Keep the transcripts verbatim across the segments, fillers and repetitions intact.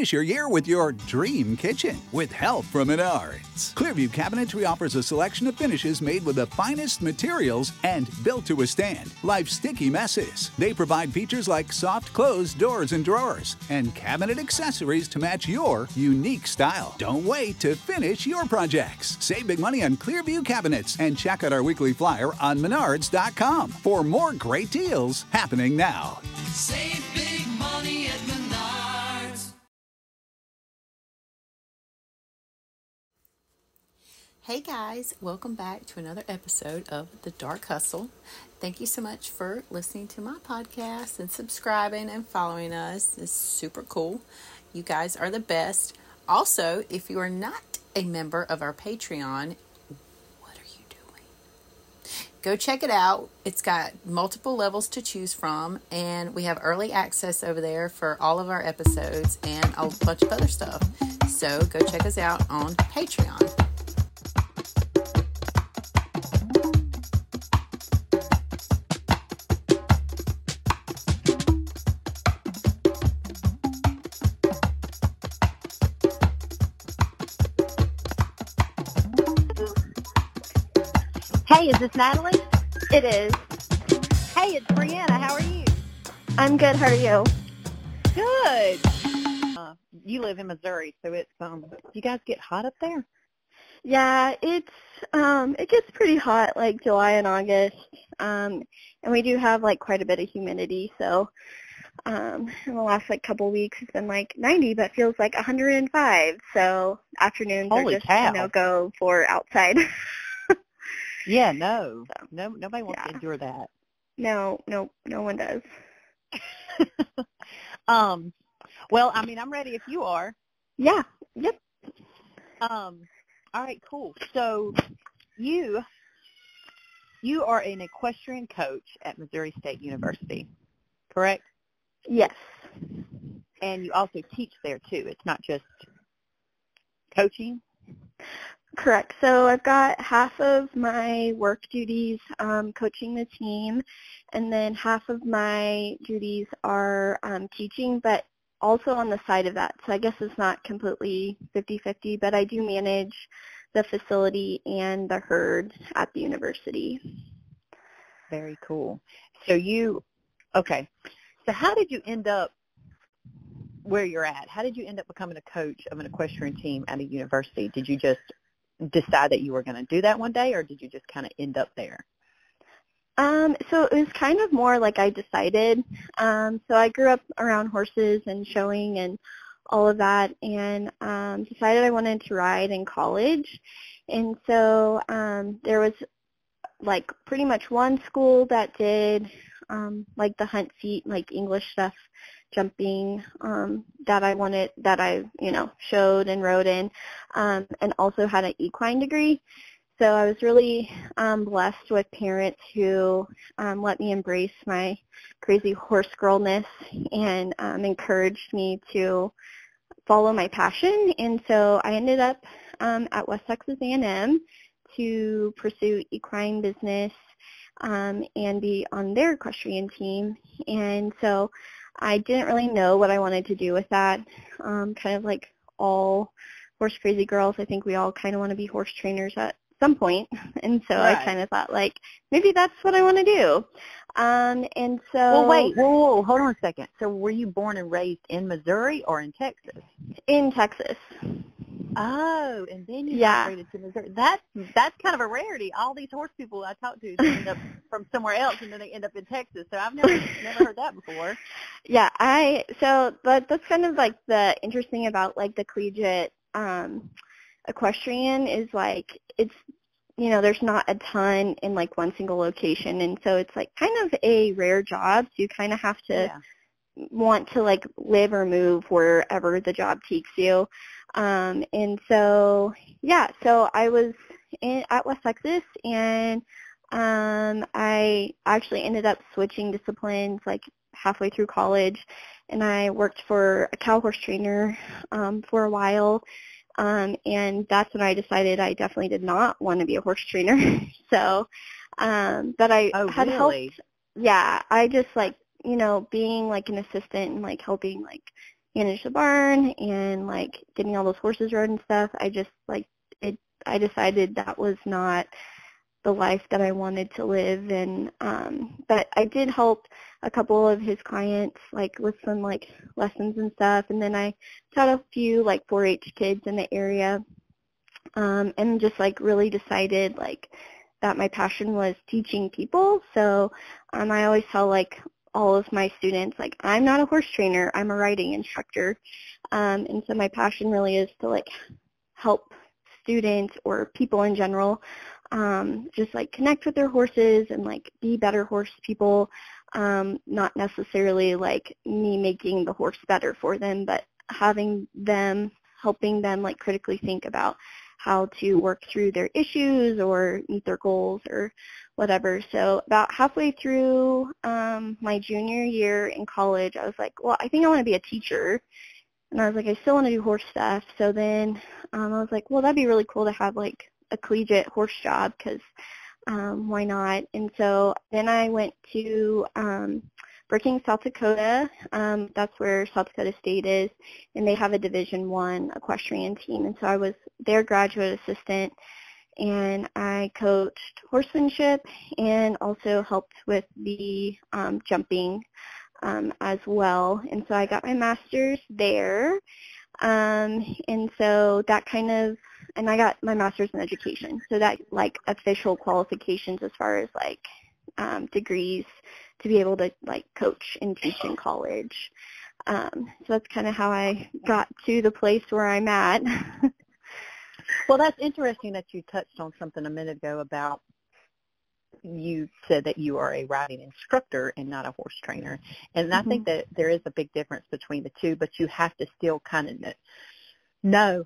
Finish your year with your dream kitchen with help from Menards. Clearview Cabinetry offers a selection of finishes made with the finest materials and built to withstand life's sticky messes. They provide features like soft closed doors and drawers and cabinet accessories to match your unique style. Don't wait to finish your projects. Save big money on Clearview Cabinets and check out our weekly flyer on menards dot com for more great deals happening now. Save big money at Menards. Hey guys, welcome back to another episode of The Dark Hustle. Thank you so much for listening to my podcast and subscribing and following us. It's super cool. You guys are the best. Also, if you are not a member of our Patreon, what are you doing? Go check it out. It's got multiple levels to choose from, and we have early access over there for all of our episodes and a bunch of other stuff. So go check us out on Patreon. Hey, is this Natalie? It is. Hey, it's Brianna. How are you? I'm good. How are you? Good. Uh, you live in Missouri, so it's um. You guys get hot up there? Yeah, it's um, it gets pretty hot, like July and August, um, and we do have like quite a bit of humidity. So, um, in the last like couple weeks, it's been like ninety, but feels like one hundred five. So afternoons Holy are just cow. you know go for outside. Yeah, no, So, no, nobody wants yeah. to endure that. No, no, no one does. um, well, I mean, I'm ready if you are. Yeah. Yep. Um, all right, cool. So, you, you are an equestrian coach at Missouri State University, correct? Yes. And you also teach there too. It's not just coaching. Correct. So I've got half of my work duties um, coaching the team, and then half of my duties are um, teaching, but also on the side of that. So I guess it's not completely fifty-fifty, but I do manage the facility and the herd at the university. Very cool. So you, okay. So how did you end up where you're at? How did you end up becoming a coach of an equestrian team at a university? Did you just decide that you were going to do that one day, or did you just kind of end up there? Um, so it was kind of more like I decided. Um, so I grew up around horses and showing and all of that, and um, decided I wanted to ride in college. And so um, there was like pretty much one school that did um, like the hunt seat, like English stuff, jumping um, that I wanted, that I, you know, showed and rode in, um, and also had an equine degree. So I was really um, blessed with parents who um, let me embrace my crazy horse girlness and um, encouraged me to follow my passion. And so I ended up um, at West Texas A and M to pursue equine business um, and be on their equestrian team. And so I didn't really know what I wanted to do with that. Um, kind of like all horse crazy girls, I think we all kind of want to be horse trainers at some point. And so Right. I kind of thought, like, maybe that's what I want to do. Um, and so... Well, wait, whoa, whoa, whoa, hold on a second. So were you born and raised in Missouri or in Texas? In Texas. Oh, and then you Yeah. migrated to Missouri. That's, that's kind of a rarity. All these horse people I talk to they end up from somewhere else, and then they end up in Texas. So I've never never heard that before. Yeah, I so but that's kind of like the interesting about like the collegiate um equestrian is like it's you know, there's not a ton in like one single location, and so it's like kind of a rare job. So you kind of have to Yeah. want to like live or move wherever the job takes you. Um and so yeah, so I was in at West Texas, and um I actually ended up switching disciplines like halfway through college, and I worked for a cow horse trainer um for a while. Um, and that's when I decided I definitely did not want to be a horse trainer. so, um, but I Oh, had really? helped, yeah, I just like, you know, being like an assistant and like helping like manage the barn and like getting all those horses rode and stuff, I just like it. I decided that was not the life that I wanted to live. And um, but I did help a couple of his clients like with some like lessons and stuff. And then I taught a few like four H kids in the area, um, and just like really decided like that my passion was teaching people. So um, I always tell like all of my students, like, I'm not a horse trainer, I'm a riding instructor. Um, and so my passion really is to like help students or people in general um, just like connect with their horses and like be better horse people, um, not necessarily like me making the horse better for them, but having them, helping them like critically think about how to work through their issues or meet their goals or whatever. So about halfway through um, my junior year in college, I was like, well, I think I want to be a teacher. And I was like, I still want to do horse stuff. So then um, I was like, well, that'd be really cool to have like a collegiate horse job because um, why not? And so then I went to um, Brookings, South Dakota. Um, that's where South Dakota State is, and they have a Division One equestrian team. And so I was their graduate assistant, and I coached horsemanship and also helped with the um, jumping um, as well. And so I got my master's there, um, and so that kind of, and I got my master's in education. So that like official qualifications as far as like um, degrees to be able to like coach and teach in college. Um, so that's kind of how I got to the place where I'm at. Well, that's interesting that you touched on something a minute ago about you said that you are a riding instructor and not a horse trainer. And mm-hmm. I think that there is a big difference between the two, but you have to still kind of know.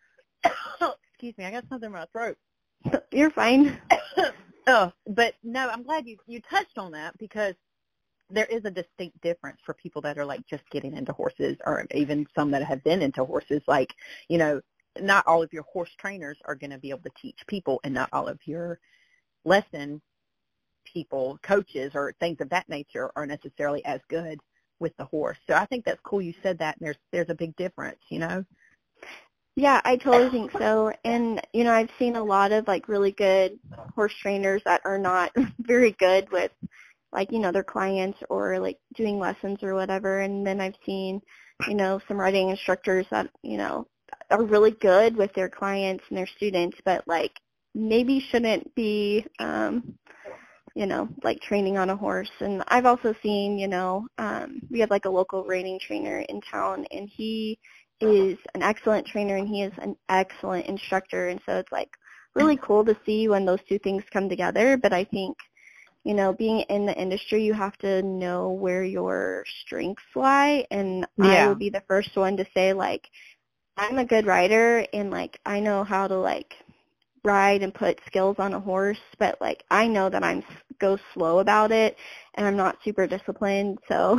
Excuse me, I got something in my throat. You're fine. Oh, but no, I'm glad you, you touched on that because there is a distinct difference for people that are like just getting into horses or even some that have been into horses. Like, you know, not all of your horse trainers are going to be able to teach people, and not all of your lesson people, coaches, or things of that nature are necessarily as good with the horse. So I think that's cool you said that, and there's there's a big difference, you know? Yeah, I totally think so. And, you know, I've seen a lot of, like, really good horse trainers that are not very good with, like, you know, their clients or, like, doing lessons or whatever. And then I've seen, you know, some riding instructors that, you know, are really good with their clients and their students, but, like, maybe shouldn't be, um, you know, like training on a horse. And I've also seen, you know, um, we have, like, a local reining trainer in town, and he is an excellent trainer and he is an excellent instructor. And so it's, like, really cool to see when those two things come together. But I think, you know, being in the industry, you have to know where your strengths lie. And yeah. I will be the first one to say, like, I'm a good rider and, like, I know how to, like, ride and put skills on a horse, but, like, I know that I'm go slow about it and I'm not super disciplined. So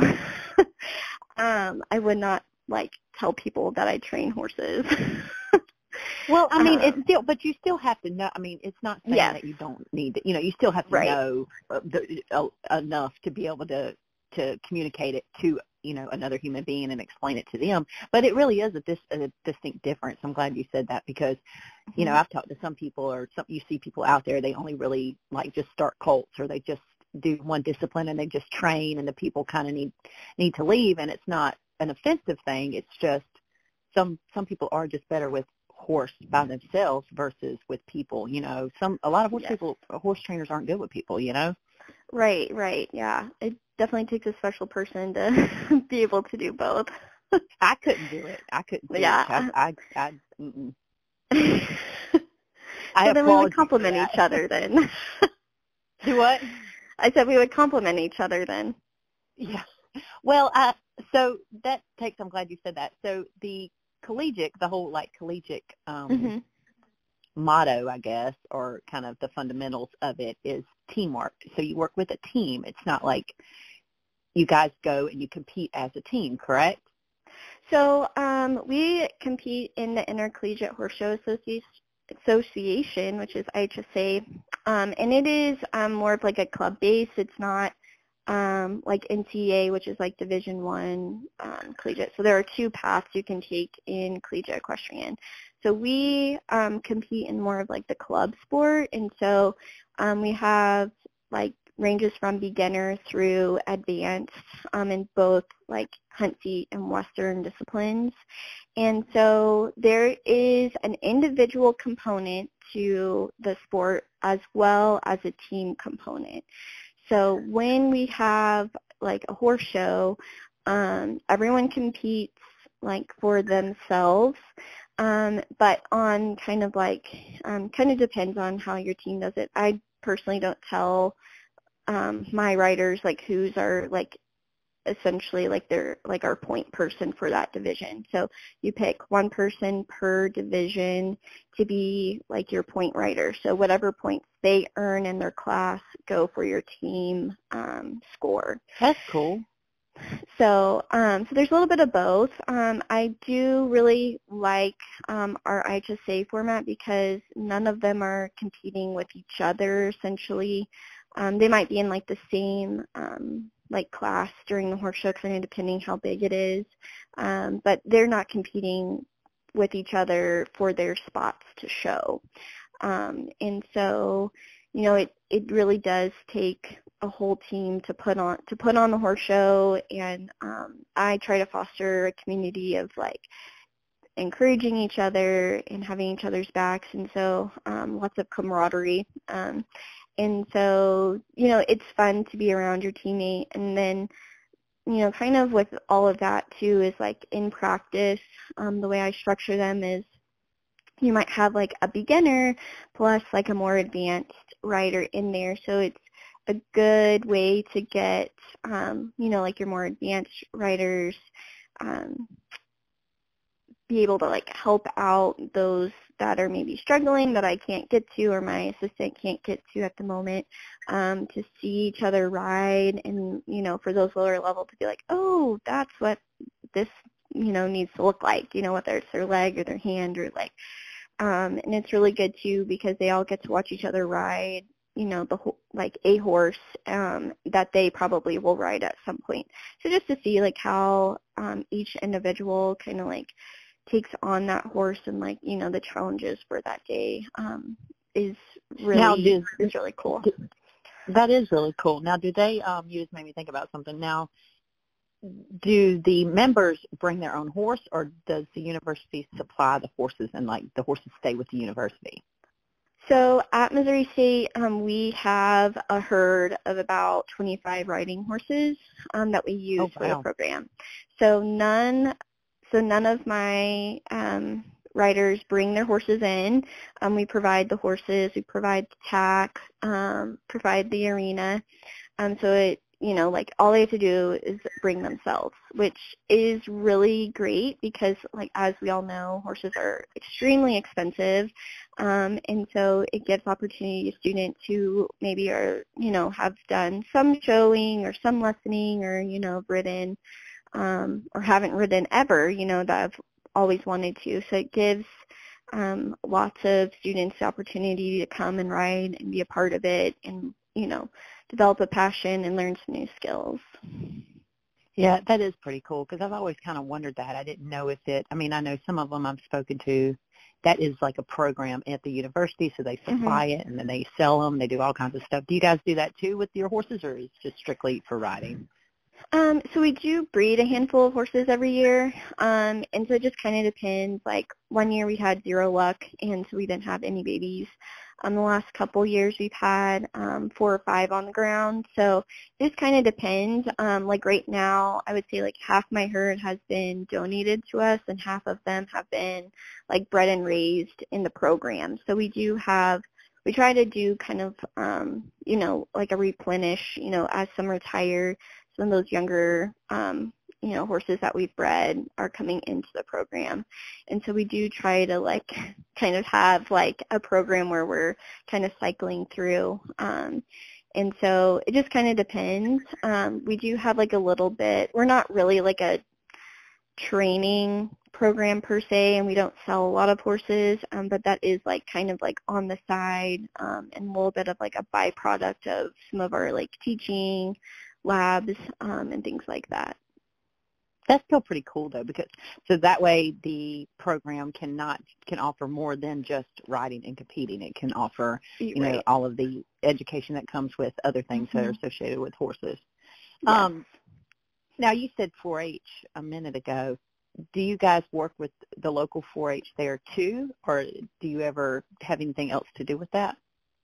um, I would not, like, tell people that I train horses. Well, I mean, um, it's still, but you still have to know. I mean, it's not saying yes. that you don't need it. You know, you still have to right. know uh, the, uh, enough to be able to to communicate it to, you know, another human being and explain it to them. But it really is a, dis, a distinct difference. I'm glad you said that because, mm-hmm. you know, I've talked to some people or some you see people out there, they only really like just start colts or they just do one discipline and they just train and the people kind of need need to leave. And it's not an offensive thing. It's just some some people are just better with horse by themselves versus with people. You know, some a lot of horse yes. people, horse trainers aren't good with people. You know. Right, right, yeah. It definitely takes a special person to be able to do both. I couldn't do it. I couldn't do yeah. it. I, I, I, mm-mm. So I then we would complement each other then. Do what? I said we would complement each other then. Yeah. Well, uh, so that takes, I'm glad you said that. So the collegiate, the whole like collegiate um, mm-hmm. motto, I guess, or kind of the fundamentals of it is teamwork. So you work with a team. It's not like you guys go and you compete as a team, correct? So um, we compete in the Intercollegiate Horse Show Association, Association which is I H S A, um, and it is um, more of like a club base. It's not um, like N C A A, which is like Division One um, collegiate. So there are two paths you can take in collegiate equestrian. So we um, compete in more of like the club sport, and so um, we have like ranges from beginner through advanced um, in both like hunt seat and Western disciplines. And so there is an individual component to the sport as well as a team component. So when we have like a horse show, um, everyone competes like for themselves, um, but on kind of like, um, kind of depends on how your team does it. I personally don't tell um, my riders like who's our like essentially like they're like our point person for that division. So you pick one person per division to be like your point rider. So whatever points they earn in their class go for your team um, score. That's cool. So um, so there's a little bit of both. Um, I do really like um, our I H S A format because none of them are competing with each other essentially. Um, they might be in like the same um, like class during the horse show, kind of depending how big it is, um, but they're not competing with each other for their spots to show. Um, and so, you know, it, it really does take a whole team to put on to put on the horse show, and um, I try to foster a community of like encouraging each other and having each other's backs, and so um, lots of camaraderie. Um, And so, you know, it's fun to be around your teammate. And then, you know, kind of with all of that, too, is like in practice, um, the way I structure them is you might have like a beginner plus like a more advanced rider in there. So it's a good way to get, um, you know, like your more advanced riders um, be able to like help out those that are maybe struggling that I can't get to or my assistant can't get to at the moment, um, to see each other ride, and, you know, for those lower level to be like, oh, that's what this, you know, needs to look like, you know, whether it's their leg or their hand or like, um, and it's really good too because they all get to watch each other ride, you know, the whole, like a horse um, that they probably will ride at some point. So just to see like how um, each individual kind of like takes on that horse and like, you know, the challenges for that day um, is really Now, does, is really cool. That is really cool. Now, do they, um, you just made me think about something. Now, do the members bring their own horse, or does the university supply the horses and like the horses stay with the university? So at Missouri State, um, we have a herd of about twenty-five riding horses um, that we use Oh, for the wow. program. So none So none of my um, riders bring their horses in. Um, we provide the horses, we provide the tack, um, provide the arena. Um, so it, you know, like all they have to do is bring themselves, which is really great because, like as we all know, horses are extremely expensive, um, and so it gives opportunity to students who maybe are, you know, have done some showing or some lessoning or, you know, ridden. Um, or haven't ridden ever, you know, that I've always wanted to. So it gives um, lots of students the opportunity to come and ride and be a part of it and, you know, develop a passion and learn some new skills. Yeah, that is pretty cool because I've always kind of wondered that. I didn't know if it, I mean, I know some of them I've spoken to, that is like a program at the university, so they supply Mm-hmm. it and then they sell them. They do all kinds of stuff. Do you guys do that too with your horses, or is it just strictly for riding? Um, so we do breed a handful of horses every year, um, and so it just kind of depends. Like one year we had zero luck, and so we didn't have any babies. Um, the last couple years we've had um, four or five on the ground, so it just kind of depends. Um, like right now, I would say like half my herd has been donated to us, and half of them have been like bred and raised in the program. So we do have. We try to do kind of, um, you know, like a replenish, you know, as some retire. Some of those younger, um, you know, horses that we've bred are coming into the program. And so we do try to, like, kind of have, like, a program where we're kind of cycling through. Um, and so it just kind of depends. Um, we do have, like, a little bit. We're not really, like, a training program per se, and we don't sell a lot of horses, um, but that is, like, kind of, like, on the side um, and a little bit of, like, a byproduct of some of our, like, teaching labs um, and things like that. That's still pretty cool, though, because so that way the program cannot can offer more than just riding and competing. It can offer, you Right. know, all of the education that comes with other things Mm-hmm. that are associated with horses. Yes. Um, now, you said four H a minute ago. Do you guys work with the local four H there, too, or do you ever have anything else to do with that?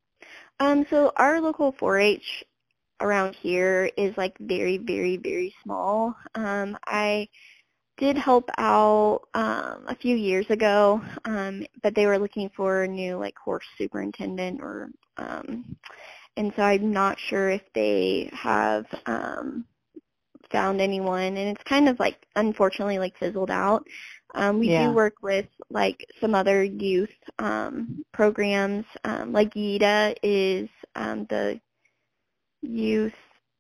Um, so our local four H around here is like very, very, very small. Um, I did help out um, a few years ago, um, but they were looking for a new like horse superintendent, or um, and so I'm not sure if they have um, found anyone, and it's kind of like unfortunately like fizzled out. Um, we Yeah. do work with like some other youth um, programs, um, like YIDA is um, the youth,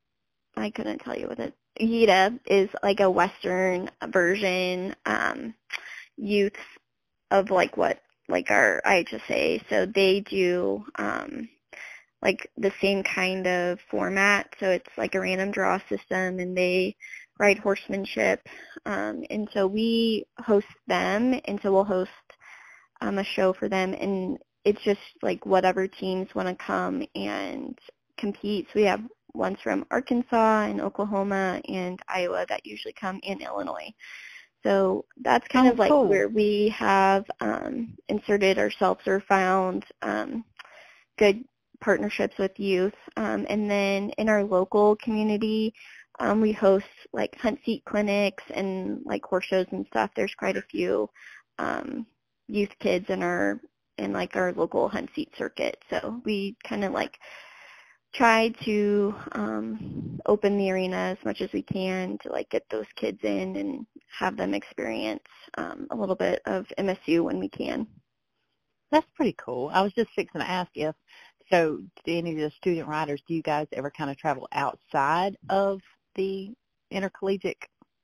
I couldn't tell you what it, YIDA is like a Western version um, youth of like what, like our I H S A. So they do um, like the same kind of format. So it's like a random draw system, and they ride horsemanship. Um, and so we host them, and so we'll host um, a show for them. And it's just like whatever teams want to come and compete. So we have ones from Arkansas and Oklahoma and Iowa that usually come, in Illinois. So that's kind Oh, of like cool. where we have um, inserted ourselves or found um, good partnerships with youth. Um, and then in our local community, um, we host like hunt seat clinics and like horse shows and stuff. There's quite a few um, youth kids in our in like our local hunt seat circuit. So we kind of like try to um, open the arena as much as we can to like get those kids in and have them experience um, a little bit of M S U when we can. That's pretty cool. I was just fixing to ask if, so do any of the student riders, do you guys ever kind of travel outside of the intercollegiate,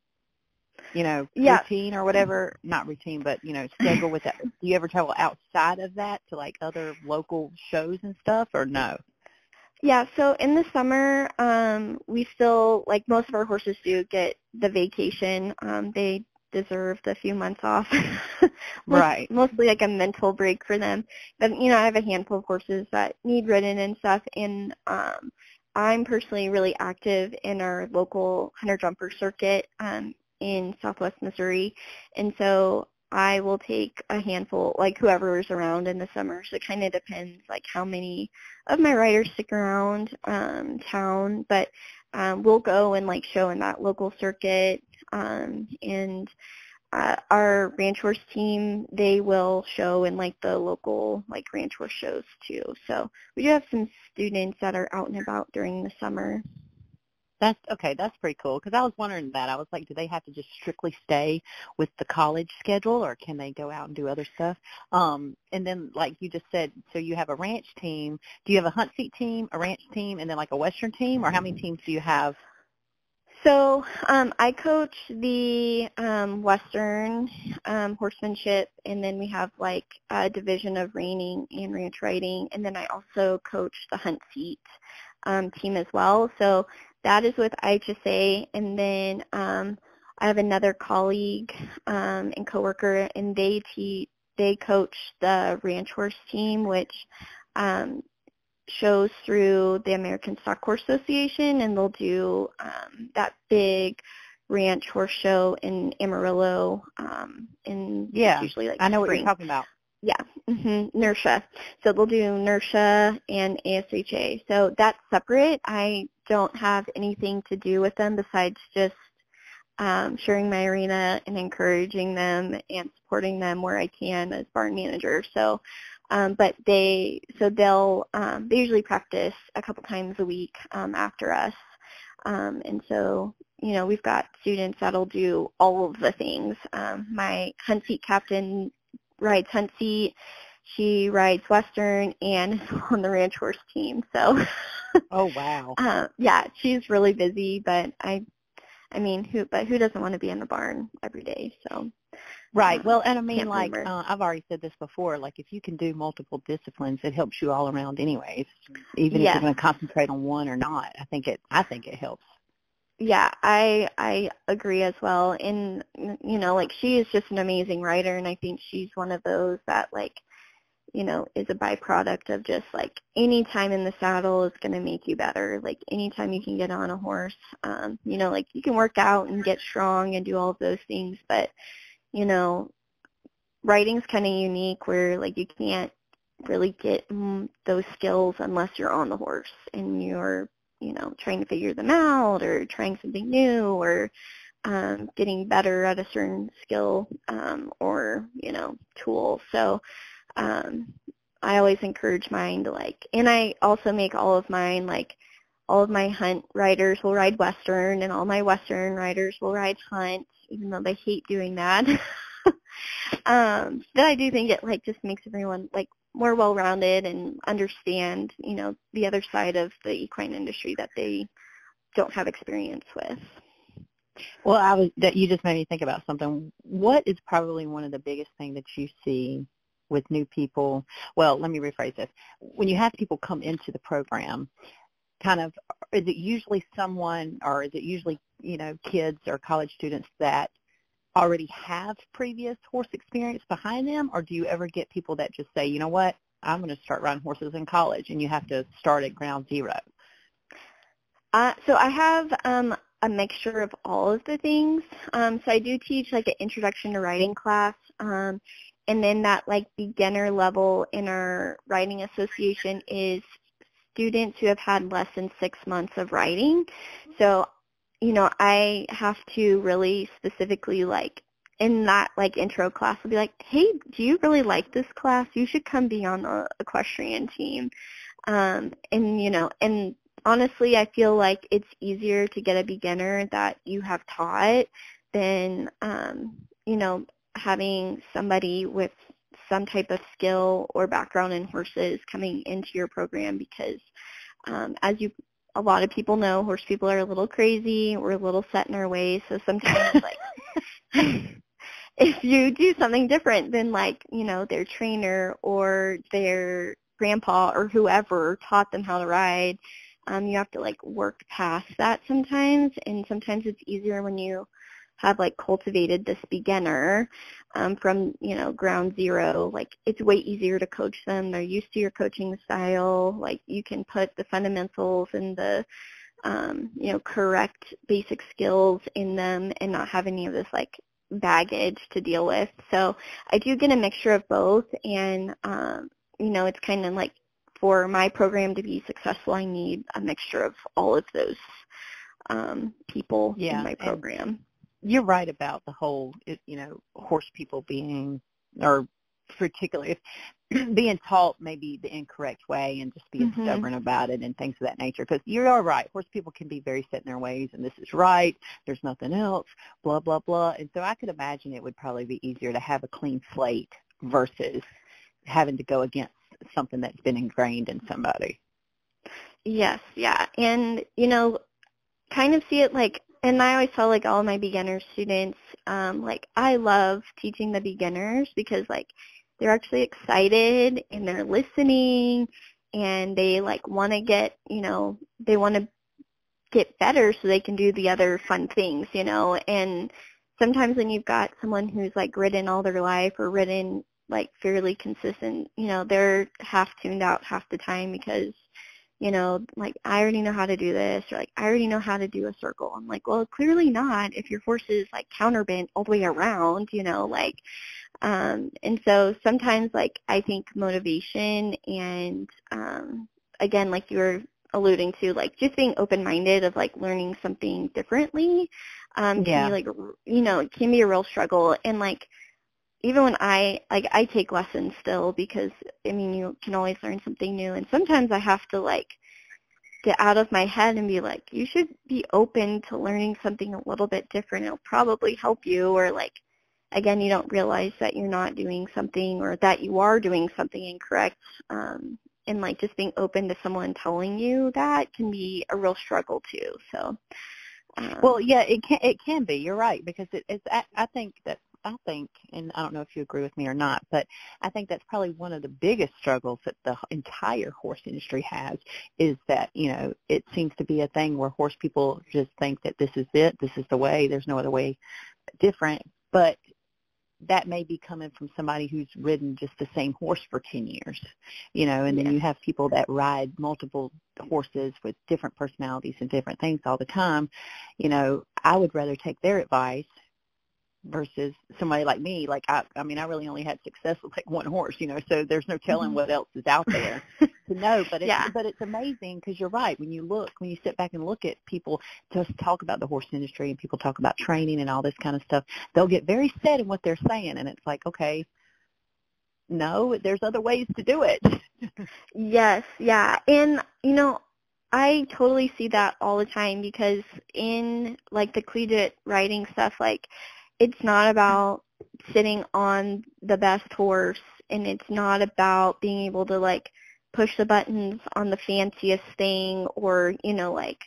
you know, Yeah. routine or whatever? Not routine, but, you know, schedule with that. Do you ever travel outside of that to, like, other local shows and stuff, or no? Yeah, so in the summer, um, we still, like most of our horses do, get the vacation. Um, they deserve the few months off. Most, Right. Mostly like a mental break for them. But, you know, I have a handful of horses that need ridden and stuff, and um, I'm personally really active in our local hunter-jumper circuit um, in southwest Missouri. And so I will take a handful, like whoever is around in the summer. So it kind of depends, like how many of my riders stick around um, town. But um, we'll go and like show in that local circuit. Um, and uh, our ranch horse team, they will show in like the local like ranch horse shows too. So we do have some students that are out and about during the summer. That's okay. That's pretty cool, because I was wondering that. I was like, do they have to just strictly stay with the college schedule, or can they go out and do other stuff? Um, and then, like you just said, so you have a ranch team. Do you have a hunt seat team, a ranch team, and then like a Western team, or how many teams do you have? So um, I coach the um, Western um, horsemanship, and then we have like a division of reining and ranch riding, and then I also coach the hunt seat um, team as well. So that is with I H S A, and then um, I have another colleague um, and coworker, and they te- they coach the ranch horse team, which um, shows through the American Stock Horse Association, and they'll do um, that big ranch horse show in Amarillo um, in Yeah, usually like I know what spring. you're talking about. Yeah, mm-hmm, NERSHA. So they'll do NERSHA and A S H A. So that's separate. I don't have anything to do with them besides just um, sharing my arena and encouraging them and supporting them where I can as barn manager. So, um, but they, so they'll, um, they usually practice a couple times a week um, after us. Um, and so, you know, we've got students that'll do all of the things. Um, my hunt seat captain rides hunt seat. She rides Western and is on the ranch horse team. So, Oh, wow. uh, yeah, she's really busy, but I, I mean, who, but who doesn't want to be in the barn every day? So, Right. um, Well, and I mean, can't like, blame her. uh, I've already said this before, like, if you can do multiple disciplines, it helps you all around anyways, even if Yes. you're going to concentrate on one or not. I think it, I think it helps. Yeah, I I agree as well. And you know, like she is just an amazing writer, and I think she's one of those that like, you know, is a byproduct of just like any time in the saddle is going to make you better. Like anytime you can get on a horse, um, you know, like you can work out and get strong and do all of those things, but you know, writing's kind of unique where like you can't really get mm, those skills unless you're on the horse and you're, you know, trying to figure them out or trying something new or um, getting better at a certain skill um, or, you know, tool. So um, I always encourage mine to like, and I also make all of mine like, all of my hunt riders will ride Western and all my Western riders will ride hunt, even though they hate doing that. um, but I do think it like just makes everyone like more well-rounded and understand, you know, the other side of the equine industry that they don't have experience with. Well, I was that you just made me think about something. What is probably one of the biggest things that you see with new people? Well, let me rephrase this. When you have people come into the program, kind of, is it usually someone, or is it usually, you know, kids or college students that already have previous horse experience behind them, or do you ever get people that just say, you know what, I'm going to start riding horses in college, and you have to start at ground zero? Uh, so I have um, a mixture of all of the things. Um, so I do teach like an introduction to riding class, um, and then that like beginner level in our riding association is students who have had less than six months of riding. So, you know, I have to really specifically like in that like intro class, I'll be like, hey, do you really like this class? You should come be on the equestrian team. Um, and, you know, and honestly, I feel like it's easier to get a beginner that you have taught than, um, you know, having somebody with some type of skill or background in horses coming into your program because um, as you a lot of people know, horse people are a little crazy. We're a little set in our ways. So sometimes like if you do something different than like, you know, their trainer or their grandpa or whoever taught them how to ride, um, you have to like work past that sometimes. And sometimes it's easier when you have like cultivated this beginner um, from, you know, ground zero. Like it's way easier to coach them. They're used to your coaching style. Like you can put the fundamentals and the, um, you know, correct basic skills in them and not have any of this like baggage to deal with. So I do get a mixture of both. And, um, you know, it's kind of like for my program to be successful, I need a mixture of all of those um, people Yeah, in my program. You're right about the whole, you know, horse people being, or particularly if being taught maybe the incorrect way and just being Mm-hmm. stubborn about it and things of that nature. Because you are right, horse people can be very set in their ways, and this is right, there's nothing else, blah, blah, blah. And so I could imagine it would probably be easier to have a clean slate versus having to go against something that's been ingrained in somebody. Yes, yeah. And, you know, kind of see it like, and I always tell like all of my beginner students, um, like I love teaching the beginners because like they're actually excited and they're listening and they like want to get, you know, they want to get better so they can do the other fun things, you know. And sometimes when you've got someone who's like ridden all their life or ridden like fairly consistent, you know, they're half tuned out half the time because, you know, like, I already know how to do this, or like, I already know how to do a circle. I'm like, well, clearly not if your horse is like counterbent all the way around, you know, like, um, and so sometimes like I think motivation and, um, again, like you were alluding to, like just being open-minded of like learning something differently, um, Yeah. can be like, you know, it can be a real struggle. And like, even when I, like, I take lessons still because, I mean, you can always learn something new. And sometimes I have to, like, get out of my head and be like, you should be open to learning something a little bit different. It'll probably help you. Or, like, again, you don't realize that you're not doing something or that you are doing something incorrect. Um, and, like, just being open to someone telling you that can be a real struggle, too. So, um, Well, yeah, it can, it can be. You're right, because it, it's, I, I think that I think, and I don't know if you agree with me or not, but I think that's probably one of the biggest struggles that the entire horse industry has is that, you know, it seems to be a thing where horse people just think that this is it, this is the way, there's no other way different. But that may be coming from somebody who's ridden just the same horse for ten years, you know, and then Yeah. you have people that ride multiple horses with different personalities and different things all the time. You know, I would rather take their advice versus somebody like me. Like, I, I mean, I really only had success with like one horse, you know, so there's no telling Mhm. what else is out there to know. But it's, Yeah. but it's amazing because you're right. When you look, when you sit back and look at people just talk about the horse industry and people talk about training and all this kind of stuff, they'll get very set in what they're saying. And it's like, okay, no, there's other ways to do it. Yes, yeah. And, you know, I totally see that all the time because in, like, the collegiate riding stuff, like, it's not about sitting on the best horse, and it's not about being able to, like, push the buttons on the fanciest thing or, you know, like,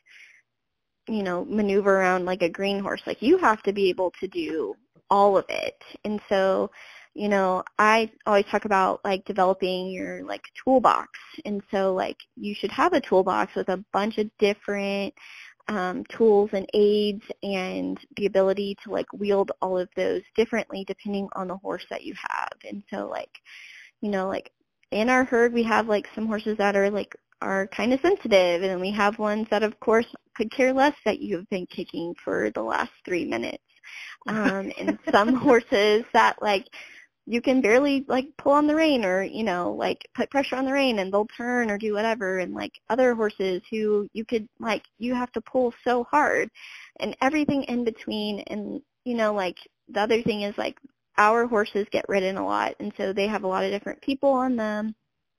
you know, maneuver around like a green horse. Like, you have to be able to do all of it. And so, you know, I always talk about like developing your like toolbox. And so like you should have a toolbox with a bunch of different um, tools and aids and the ability to like wield all of those differently depending on the horse that you have. And so like, you know, like in our herd we have like some horses that are like are kind of sensitive, and then we have ones that of course could care less that you have been kicking for the last three minutes. Um, and some horses that like you can barely like pull on the rein or, you know, like put pressure on the rein and they'll turn or do whatever. And like other horses who you could like, you have to pull so hard and everything in between. And, you know, like the other thing is like our horses get ridden a lot. And so they have a lot of different people on them.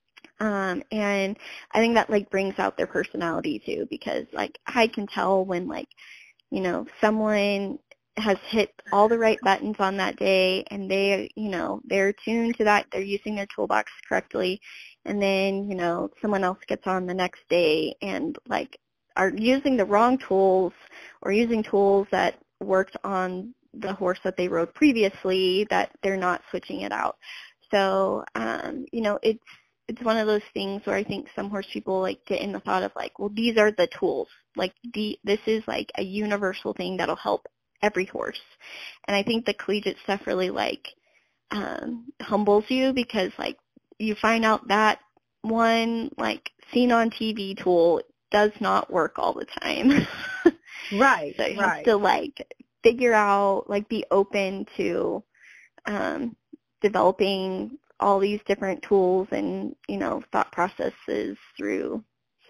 Um, and I think that like brings out their personality too, because like I can tell when like, you know, someone has hit all the right buttons on that day and they, you know, they're tuned to that, they're using their toolbox correctly, and then, you know, someone else gets on the next day and like are using the wrong tools or using tools that worked on the horse that they rode previously, that they're not switching it out. So, um, you know, it's it's one of those things where I think some horse people like get in the thought of like, well, these are the tools. Like the this is like a universal thing that'll help every horse. And I think the collegiate stuff really like um, humbles you, because like you find out that one like seen on T V tool does not work all the time. Right, So you have right. to like figure out, like be open to um, developing all these different tools and, you know, thought processes through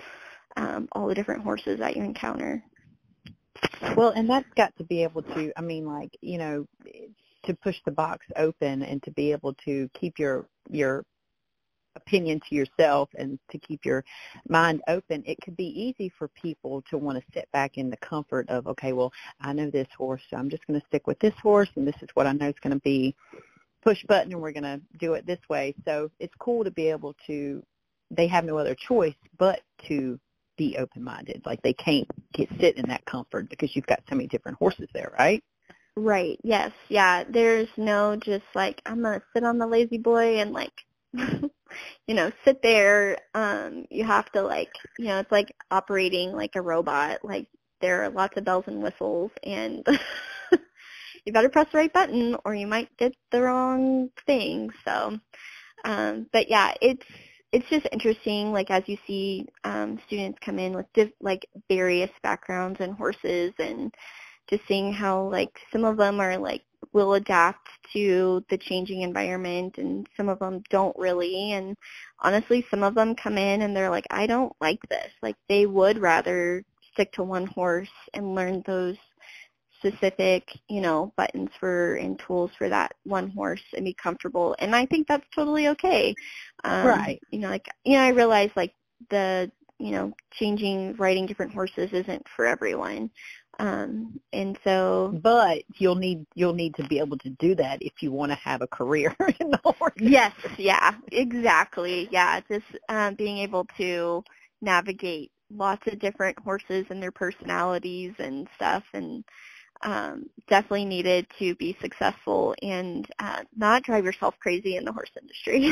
um, all the different horses that you encounter. Well, and that's got to be able to, I mean, like, you know, to push the box open and to be able to keep your your opinion to yourself and to keep your mind open. It could be easy for people to want to sit back in the comfort of, okay, well, I know this horse, so I'm just going to stick with this horse, and this is what I know is going to be push button, and we're going to do it this way. So it's cool to be able to, they have no other choice but to be open-minded. Like they can't get sit in that comfort because you've got so many different horses there, right? Right. Yes. Yeah. There's no just like, I'm going to sit on the lazy boy and like, you know, sit there. Um, you have to like, you know, it's like operating like a robot. Like there are lots of bells and whistles, and you better press the right button or you might get the wrong thing. So, um, but yeah, it's, it's just interesting, like as you see um, students come in with diff- like various backgrounds and horses, and just seeing how like some of them are like will adapt to the changing environment and some of them don't really. And honestly, some of them come in and they're like, I don't like this. Like they would rather stick to one horse and learn those specific, you know, buttons for and tools for that one horse and be comfortable. And I think that's totally okay. Um, Right. You know, like, you know, I realize like the, you know, changing, riding different horses isn't for everyone. Um, and so, But you'll need you'll need to be able to do that if you want to have a career in the horse. yes, yeah, exactly. Yeah, just um, being able to navigate lots of different horses and their personalities and stuff. And um, definitely needed to be successful and uh, not drive yourself crazy in the horse industry.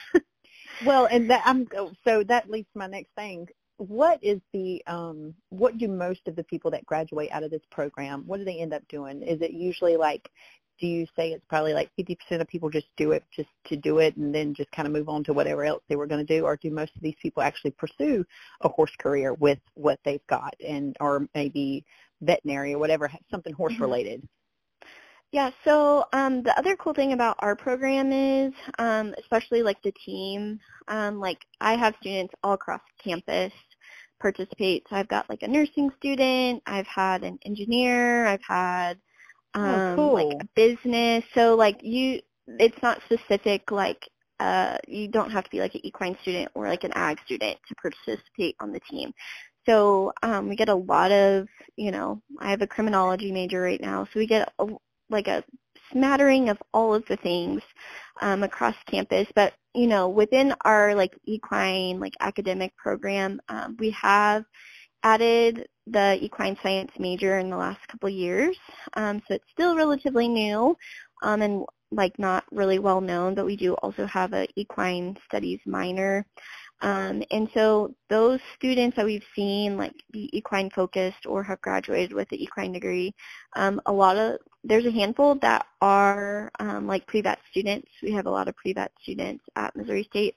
Well, and that I'm so that leads to my next thing. What is the um, what do most of the people that graduate out of this program? What do they end up doing? Is it usually like? Do you say it's probably like fifty percent of people just do it just to do it and then just kind of move on to whatever else they were going to do, or do most of these people actually pursue a horse career with what they've got, and or maybe veterinary or whatever, something horse related? Yeah, so um, the other cool thing about our program is, um, especially like the team, um, like I have students all across campus participate. So I've got like a nursing student, I've had an engineer, I've had um, oh, cool. like a business. So like you, it's not specific like uh, you don't have to be like an equine student or like an ag student to participate on the team. So um, we get a lot of, you know, I have a criminology major right now, so we get a like a smattering of all of the things um, across campus. But, you know, within our like equine like academic program, um, we have added the equine science major in the last couple of years. Um, so it's still relatively new um, and like not really well known, but we do also have a equine studies minor. Um, and so those students that we've seen like be equine focused or have graduated with the equine degree, um, a lot of, there's a handful that are um, like pre-vet students. We have a lot of pre-vet students at Missouri State.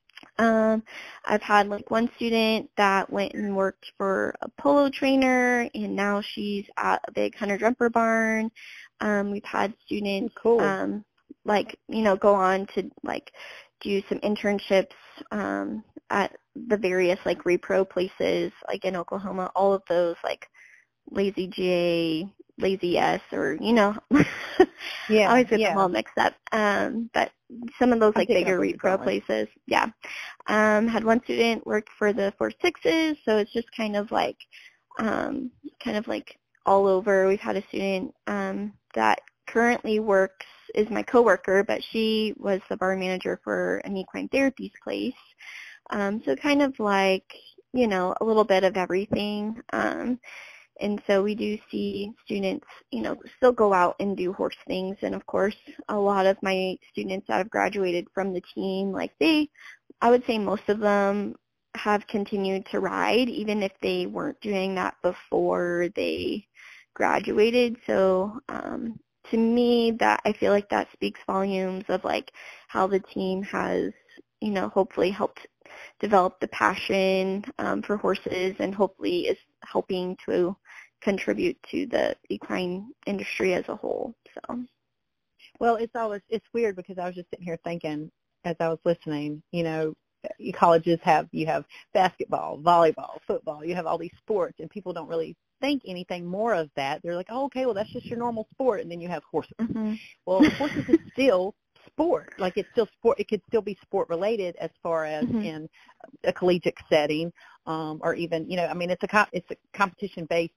Um, I've had like one student that went and worked for a polo trainer, and now she's at a big hunter jumper barn. Um, we've had students cool. um, like, you know, go on to like do some internships um, at the various like repro places like in Oklahoma, all of those like Lazy J, Lazy S, or, you know, yeah, I always get yeah. them all mixed up. Um, but some of those like bigger repro places, yeah. Um, had one student work for the four sixes, so it's just kind of like, um, kind of like all over. We've had a student um, that currently works, is my coworker, but she was the barn manager for an equine therapies place. Um, so kind of like, you know, a little bit of everything. Um, and so we do see students, you know, still go out and do horse things. And of course, a lot of my students that have graduated from the team, like they, I would say most of them have continued to ride, even if they weren't doing that before they graduated. So, um, to me, that I feel like that speaks volumes of like how the team has, you know, hopefully helped develop the passion um, for horses, and hopefully is helping to contribute to the equine industry as a whole. So, well, it's always it's weird because I was just sitting here thinking as I was listening. You know, colleges have you have basketball, volleyball, football. You have all these sports, and people don't really think anything more of that. They're like, oh, okay, well, that's just your normal sport. And then you have horses. mm-hmm. Well, horses is still sport. Like it's still sport. It could still be sport related as far as mm-hmm. in a collegiate setting, um, or even, you know, I mean, it's a co- it's a competition based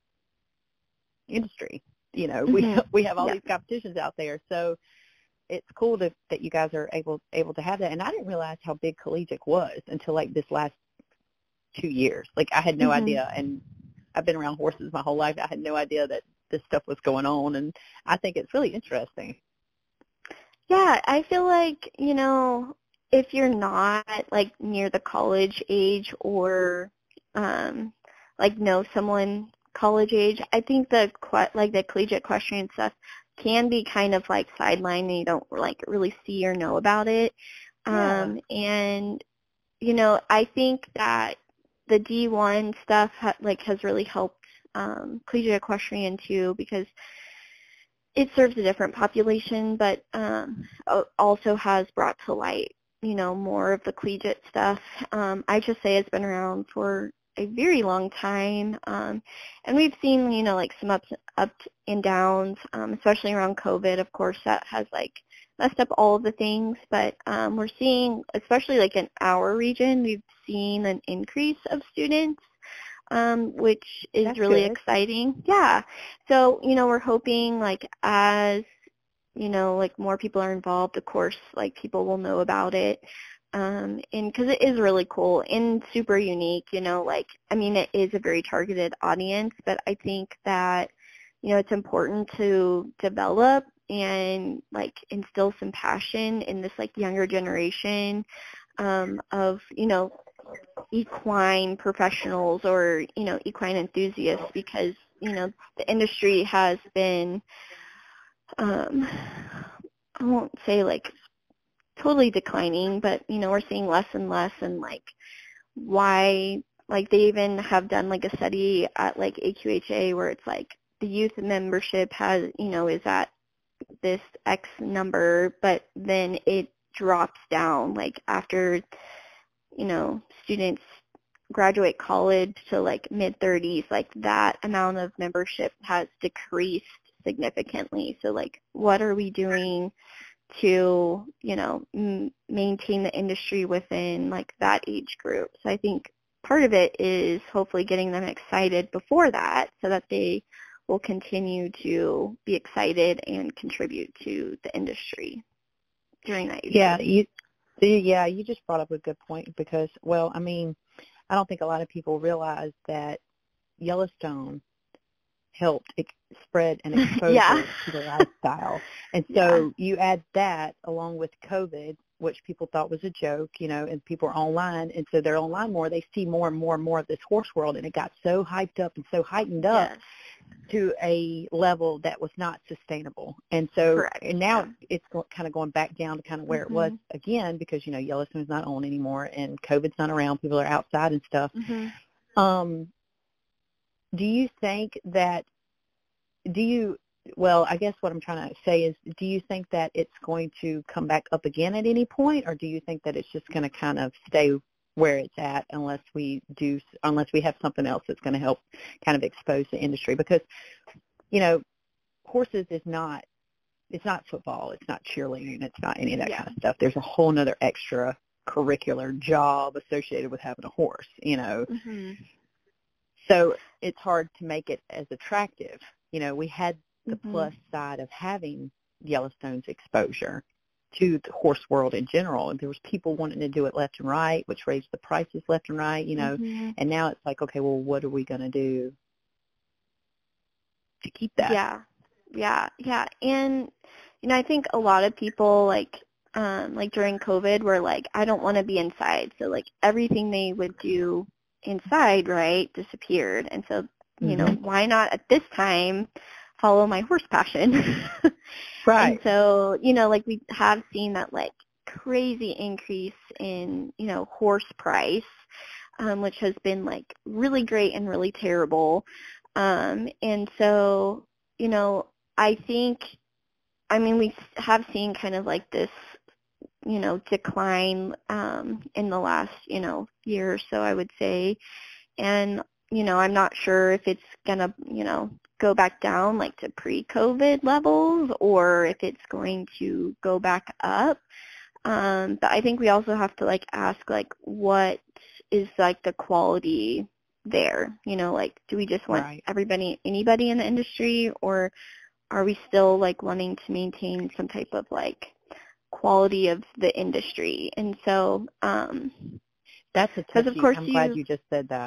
industry. You know, mm-hmm. we we have all yeah. these competitions out there, so it's cool to, that you guys are able able to have that. And I didn't realize how big collegiate was until like this last two years. Like I had no mm-hmm. idea, and I've been around horses my whole life. I had no idea that this stuff was going on, and I think it's really interesting. Yeah, I feel like, you know, if you're not like near the college age or um, like know someone college age, I think the like the collegiate equestrian stuff can be kind of like sidelined and you don't like really see or know about it. Um, yeah. And, you know, I think that the D one stuff ha- like has really helped um, collegiate equestrian too, because it serves a different population, but um, also has brought to light, you know, more of the collegiate stuff. Um, I just say it's been around for a very long time, um, and we've seen, you know, like some ups, ups and downs, um, especially around COVID. Of course, that has like messed up all of the things, but um, we're seeing, especially like in our region, we've seen an increase of students, um, which is That's really good. exciting. Yeah. So, you know, we're hoping like as, you know, like more people are involved, of course, like people will know about it. Um, and because it is really cool and super unique, you know, like, I mean, it is a very targeted audience, but I think that you know, it's important to develop and like instill some passion in this like younger generation um, of, you know, equine professionals or, you know, equine enthusiasts, because, you know, the industry has been, um, I won't say like totally declining, but, you know, we're seeing less and less, and like why, like they even have done like a study at like A Q H A where it's like the youth membership has, you know, is at this X number, but then it drops down like after, you know, students graduate college to like mid thirties, like that amount of membership has decreased significantly. So like what are we doing to, you know, m- maintain the industry within like that age group? So I think part of it is hopefully getting them excited before that so that they will continue to be excited and contribute to the industry during that age Yeah, group. you yeah, you just brought up a good point because, well, I mean, I don't think a lot of people realize that Yellowstone helped ex- spread an exposure Yeah. to the lifestyle. And so you add that along with COVID, which people thought was a joke, you know, and people are online, and so they're online more. They see more and more and more of this horse world, and it got so hyped up and so heightened up Yes. to a level that was not sustainable. And so Correct. and now Yeah. it's go- kind of going back down to kind of where Mhm. it was again because, you know, Yellowstone's not on anymore and COVID's not around. People are outside and stuff. Mm-hmm. Um, do you think that, do you, well, I guess what I'm trying to say is, do you think that it's going to come back up again at any point, or do you think that it's just going to kind of stay where it's at unless we do, unless we have something else that's going to help kind of expose the industry? Because, you know, horses is not, it's not football, it's not cheerleading, it's not any of that Yeah. kind of stuff. There's a whole nother extra curricular job associated with having a horse, you know. Mm-hmm. So it's hard to make it as attractive. You know, we had the Mhm. plus side of having Yellowstone's exposure to the horse world in general, and there was people wanting to do it left and right, which raised the prices left and right, you know. Mhm. And now it's like, okay, well, what are we going to do to keep that? Yeah, yeah, yeah. And, you know, I think a lot of people, like, um, like during COVID were like, I don't want to be inside. So, like, everything they would do inside, right, disappeared. And so, you know, Mhm. why not at this time follow my horse passion? Right. And so, you know, like we have seen that, like, crazy increase in, you know, horse price, um, which has been, like, really great and really terrible. Um, and so, you know, I think, I mean, we have seen kind of like this, you know, decline um, in the last, you know, year or so, I would say. And, you know, I'm not sure if it's going to, you know, go back down like to pre-COVID levels or if it's going to go back up. Um, but I think we also have to like ask like what is like the quality there, you know, like do we just want Right. everybody, anybody in the industry, or are we still like wanting to maintain some type of like quality of the industry? And so, um, That's a because touchy. of course I'm glad you, you just said that.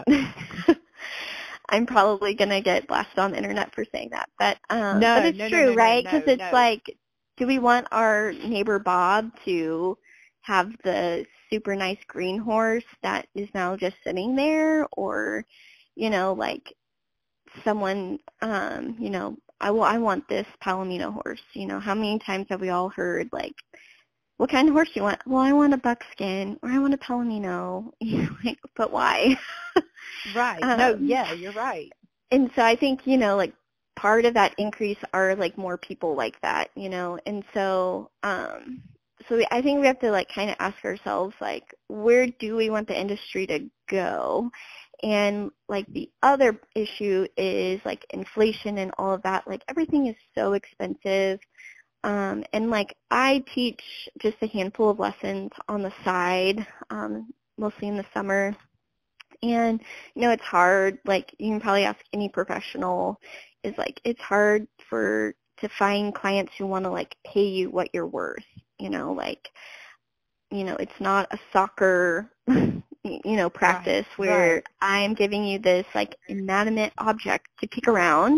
I'm probably gonna get blasted on the internet for saying that, but um, No, but it's no, no, true, no, no, right? Because no, it's no. like, do we want our neighbor Bob to have the super nice green horse that is now just sitting there, or, you know, like someone, um, you know, I well, I want this Palomino horse. You know, how many times have we all heard like, what kind of horse do you want? Well, I want a buckskin, or I want a Palomino. You know, like, but why? Right. no, Um, yeah, you're right. And so I think, you know, like part of that increase are like more people like that, you know, and so, um, so we, I think we have to like kind of ask ourselves, like, where do we want the industry to go? And like the other issue is like inflation and all of that. Like everything is so expensive. Um, and like I teach just a handful of lessons on the side, um, mostly in the summer. And, you know, it's hard, like you can probably ask any professional, is like it's hard for to find clients who want to like pay you what you're worth, you know, like, you know, it's not a soccer, you know, practice Right, where right. I'm giving you this like inanimate object to kick around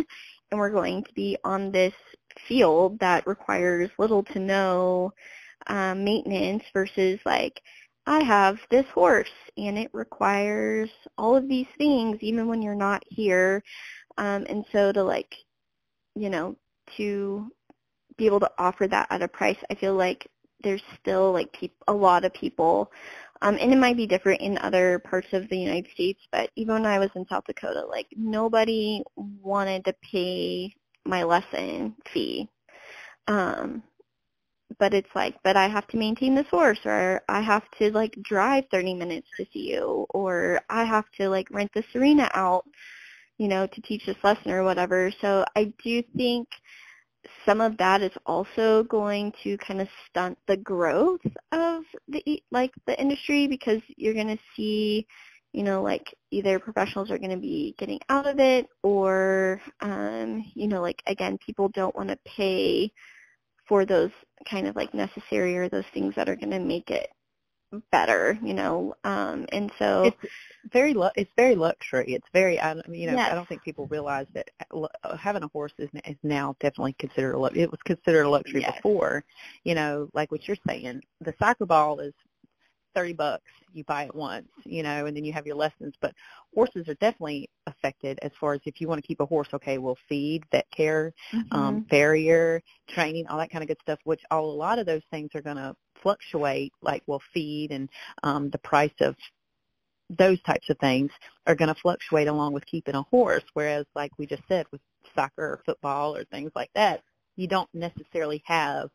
and we're going to be on this field that requires little to no um, maintenance versus like I have this horse and it requires all of these things even when you're not here. Um, and so to like, you know, to be able to offer that at a price, I feel like there's still like peop- a lot of people, um, and it might be different in other parts of the United States, but even when I was in South Dakota, like nobody wanted to pay my lesson fee. Um, but it's like, but I have to maintain this horse, or I have to like drive thirty minutes to see you, or I have to like rent this arena out, you know, to teach this lesson or whatever. So I do think some of that is also going to kind of stunt the growth of the like the industry, because you're going to see, you know, like either professionals are going to be getting out of it, or um, you know, like again, people don't want to pay for those kind of like necessary or those things that are going to make it better, you know, um, and so it's very lu- it's very luxury. It's very, I, you know, yes. I don't think people realize that having a horse is, is now definitely considered a luxury. It was considered a luxury yes. before, you know, like what you're saying. The soccer ball is thirty bucks. You buy it once, you know, and then you have your lessons. But horses are definitely affected as far as if you want to keep a horse, okay, we'll feed, vet care, Mm-hmm. um, farrier, training, all that kind of good stuff, which all, a lot of those things are going to fluctuate, like we'll feed, and um, the price of those types of things are going to fluctuate along with keeping a horse, whereas like we just said with soccer or football or things like that, you don't necessarily have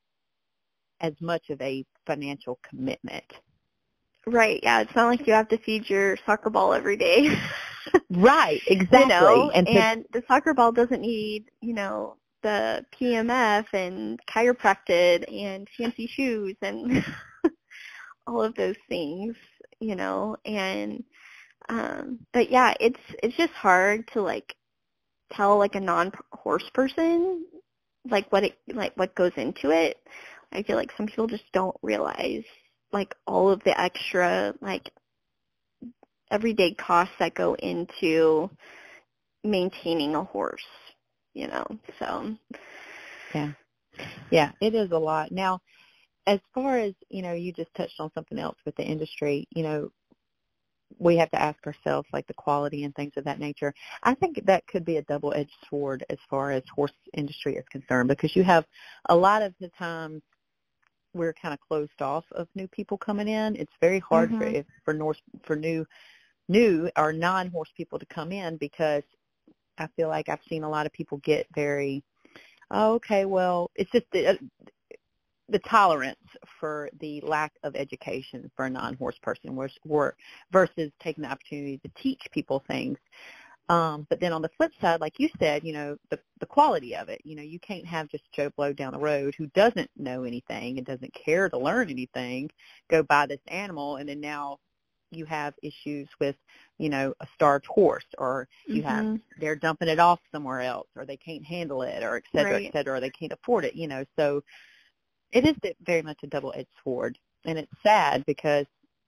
as much of a financial commitment. Right, yeah, it's not like you have to feed your soccer ball every day. Right, exactly. You know, and, to, and the soccer ball doesn't need, you know, the P M F and chiropractic and fancy shoes and all of those things, you know, and um but yeah, it's it's just hard to like tell like a non-horse person like what it like what goes into it. I feel like some people just don't realize like all of the extra like everyday costs that go into maintaining a horse, you know. So yeah. Yeah, it is a lot. Now, as far as, you know, you just touched on something else with the industry, you know, we have to ask ourselves, like, the quality and things of that nature. I think that could be a double-edged sword as far as horse industry is concerned, because you have a lot of the times we're kind of closed off of new people coming in. It's very hard mm-hmm. for if, for Norse, for new new or non-horse people to come in, because I feel like I've seen a lot of people get very, oh, okay, well, it's just the, uh, the tolerance for the lack of education for a non-horse person was, were, versus taking the opportunity to teach people things. Um, but then on the flip side, like you said, you know, the, the quality of it, you know, you can't have just Joe Blow down the road who doesn't know anything and doesn't care to learn anything go buy this animal, and then now you have issues with, you know, a starved horse, or you mm-hmm. have, they're dumping it off somewhere else, or they can't handle it, or et cetera, right. et cetera, or they can't afford it, you know. So it is very much a double-edged sword, and it's sad because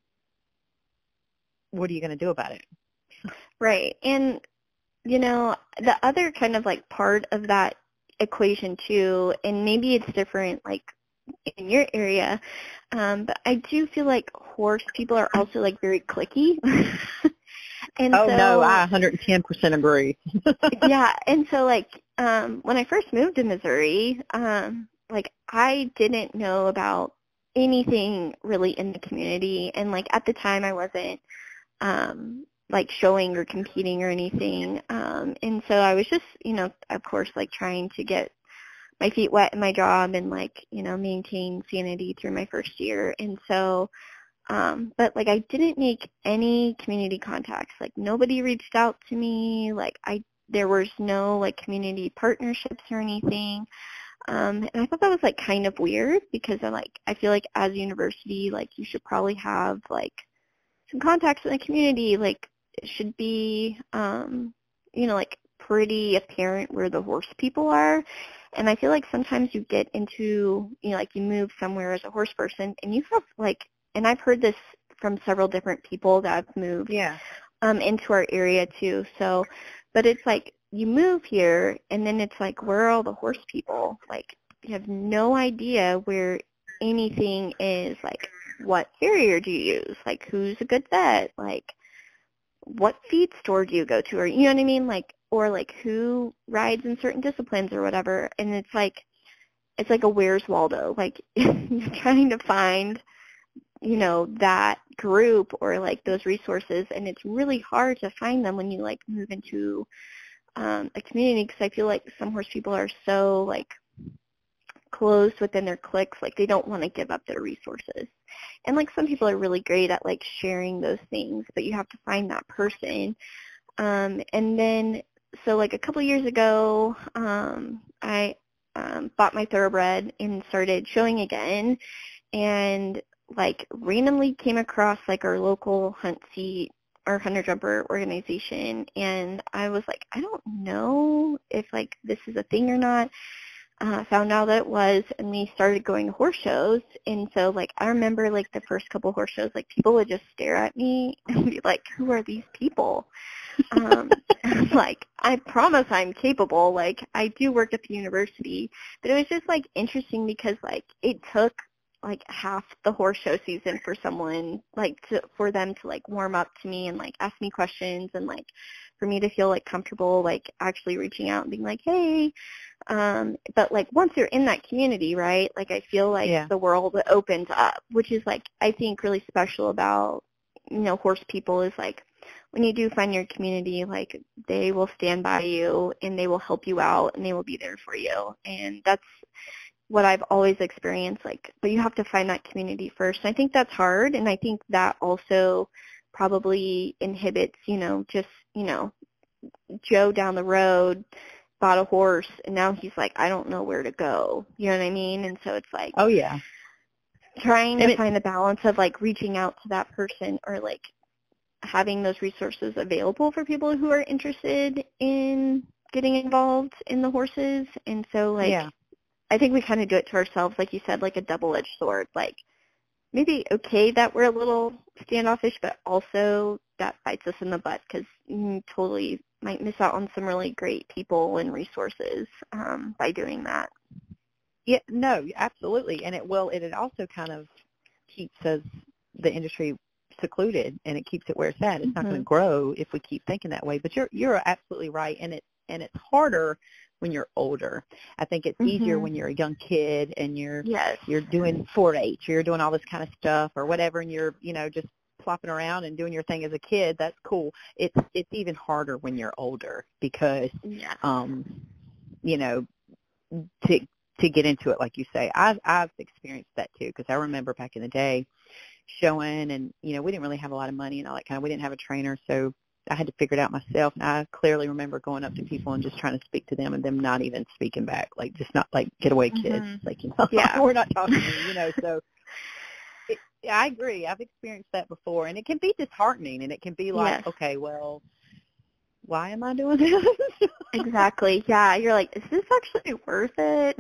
what are you going to do about it? Right. And, you know, the other kind of like part of that equation too, and maybe it's different like in your area, um, but I do feel like horse people are also like very cliquey. And oh, so, no, I one hundred ten percent agree. yeah. And so like um, when I first moved to Missouri, um, like I didn't know about anything really in the community. And like at the time I wasn't um, like showing or competing or anything. Um, and so I was just, you know, of course, like trying to get my feet wet in my job and like, you know, maintain sanity through my first year. And so, um, but like I didn't make any community contacts. Like nobody reached out to me. Like I, there was no like community partnerships or anything. Um, and I thought that was like kind of weird, because I'm like, I feel like as a university, like you should probably have like some contacts in the community. Like it should be, um, you know, like pretty apparent where the horse people are. And I feel like sometimes you get into, you know, like you move somewhere as a horse person and you have like, and I've heard this from several different people that have moved yeah. um, into our area too. So, but it's like you move here, and then it's like, where are all the horse people? Like, you have no idea where anything is. Like, what farrier do you use? Like, who's a good vet? Like, what feed store do you go to? Or, you know what I mean? Like, or like who rides in certain disciplines or whatever. And it's like, it's like a Where's Waldo. Like, you're trying to find, you know, that group or like those resources, and it's really hard to find them when you like move into um, a community, because I feel like some horse people are so like closed within their cliques, like they don't want to give up their resources. And like some people are really great at like sharing those things, but you have to find that person. Um, and then, so like a couple of years ago, um, I um, bought my thoroughbred and started showing again, and like randomly came across like our local hunt seat or hunter jumper organization, and I was like, I don't know if like this is a thing or not. Uh, found out that it was, and we started going to horse shows. And so like I remember like the first couple horse shows, like people would just stare at me and be like, who are these people? um like, I promise I'm capable. Like, I do work at the university, but it was just like interesting because like it took like half the horse show season for someone like to for them to like warm up to me and like ask me questions, and like for me to feel like comfortable like actually reaching out and being like, hey. Um but like once you're in that community, right, like I feel like Yeah. the world opens up, which is like I think really special about, you know, horse people, is like when you do find your community, like they will stand by you and they will help you out and they will be there for you. And that's what I've always experienced. Like, but you have to find that community first. And I think that's hard. And I think that also probably inhibits, you know, just, you know, Joe down the road bought a horse and now he's like, I don't know where to go. You know what I mean? And so it's like, Oh, yeah. trying And to it- find the balance of like reaching out to that person, or like having those resources available for people who are interested in getting involved in the horses. And so like, Yeah. I think we kind of do it to ourselves, like you said, like a double-edged sword. Like, maybe okay that we're a little standoffish, but also that bites us in the butt, because you totally might miss out on some really great people and resources um, by doing that. Yeah, no, absolutely. And it will, it, it also kind of keeps us, the industry, secluded, and it keeps it where it's at. It's not going to Mhm. grow if we keep thinking that way. But you're you're absolutely right, and it and it's harder when you're older. I think it's easier Mhm. when you're a young kid and you're Yes. you're doing four H, or you're doing all this kind of stuff or whatever, and you're, you know, just flopping around and doing your thing as a kid. That's cool. It's it's even harder when you're older because Yeah. um you know, to to get into it, like you say. I've I've experienced that too, because I remember back in the day showing, and you know, we didn't really have a lot of money and all that kind of. We didn't have a trainer, so I had to figure it out myself. And I clearly remember going up to people and just trying to speak to them, and them not even speaking back, like just not like, get away, kids, Mhm. like, you know, Yeah. we're not talking to you, you know. So it, yeah, I agree. I've experienced that before, and it can be disheartening, and it can be like, Yes. okay, well, why am I doing this? Exactly. Yeah. You're like, is this actually worth it?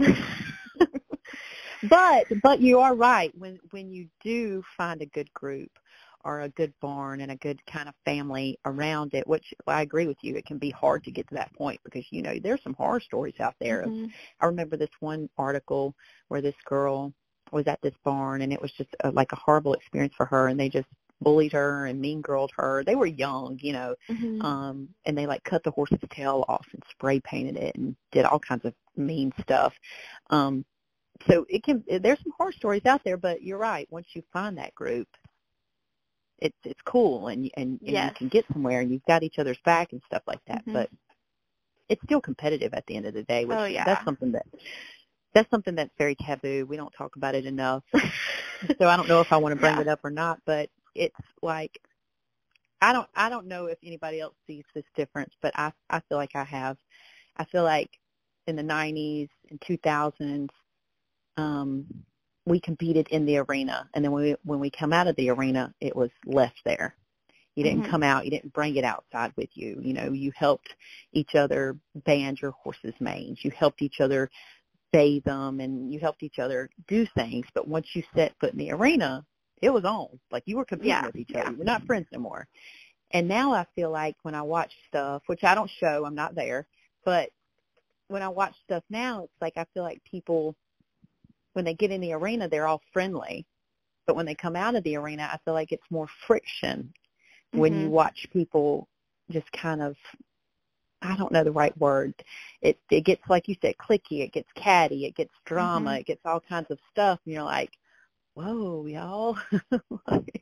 But but you are right. When when you do find a good group or a good barn and a good kind of family around it, which I agree with you, it can be hard to get to that point because, you know, there's some horror stories out there. Mhm. I remember this one article where this girl was at this barn, and it was just a, like a horrible experience for her, and they just bullied her and mean girled her. They were young, you know, Mhm. um, and they like cut the horse's tail off and spray painted it and did all kinds of mean stuff. Um, So it can. There's some horror stories out there, but you're right. Once you find that group, it's it's cool, and and, and Yes. you can get somewhere, and you've got each other's back and stuff like that. Mhm. But it's still competitive at the end of the day. Which Oh, yeah. That's something that that's something that's very taboo. We don't talk about it enough. So I don't know if I want to bring Yeah. it up or not, but it's like I don't I don't know if anybody else sees this difference, but I I feel like I have. I feel like in the nineties and two thousands. Um, we competed in the arena, and then when we, when we come out of the arena, it was left there. You didn't Mhm. come out, you didn't bring it outside with you. You know, you helped each other band your horse's manes. You helped each other bathe them, and you helped each other do things. But once you set foot in the arena, it was on. Like, you were competing Yeah, with each yeah. other. We're not friends no more. And now I feel like when I watch stuff, which I don't show, I'm not there, But when I watch stuff now, it's like I feel like people, when they get in the arena, they're all friendly. But when they come out of the arena, I feel like it's more friction mm-hmm. when you watch people just kind of, I don't know the right word. It it gets, like you said, cliquey. It gets catty. It gets drama. Mm-hmm. It gets all kinds of stuff. And you're like, whoa, y'all. like,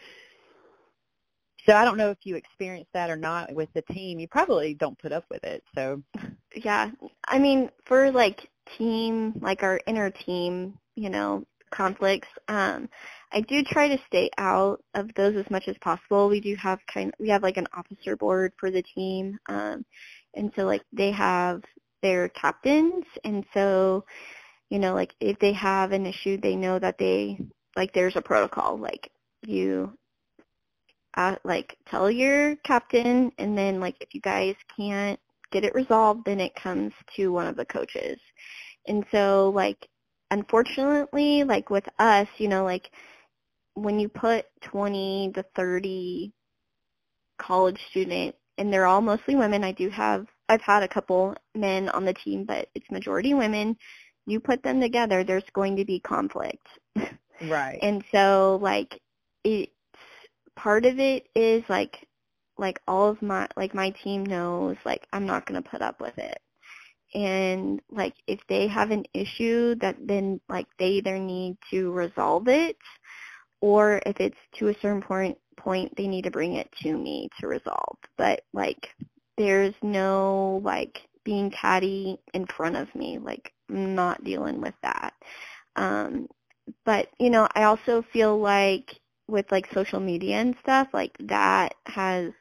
so I don't know if you experienced that or not with the team. You probably don't put up with it. So yeah, I mean, for like team, like our inner team, you know, conflicts, um, I do try to stay out of those as much as possible. We do have kind of, we have like an officer board for the team, um, and so like they have their captains, and so, you know, like if they have an issue, they know that they, like there's a protocol, like you uh, like tell your captain, and then like if you guys can't get it resolved, then it comes to one of the coaches. And so like unfortunately, like with us, you know, like when you put twenty to thirty college students, and they're all mostly women, I do have, I've had a couple men on the team, but it's majority women, you put them together, there's going to be conflict. Right. And so like it's, part of it is like, like all of my, like my team knows, like I'm not going to put up with it. And like if they have an issue, that then like they either need to resolve it, or if it's to a certain point point they need to bring it to me to resolve. But like there's no like being catty in front of me, like I'm not dealing with that. Um but you know, I also feel like with like social media and stuff, like that has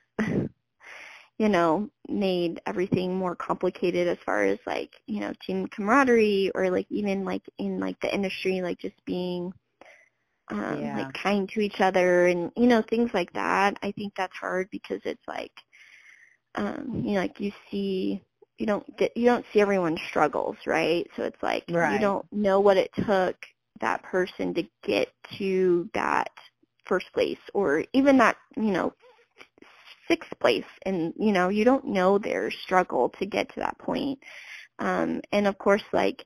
you know, made everything more complicated as far as like, you know, team camaraderie, or like even like in like the industry, like just being um, yeah. like kind to each other, and, you know, things like that. I think that's hard because it's like, um, you know, like you see, you don't get, you don't see everyone's struggles, right? So it's like right. you don't know what it took that person to get to that first place, or even that, you know, sixth place, and you know, you don't know their struggle to get to that point. Um, and of course, like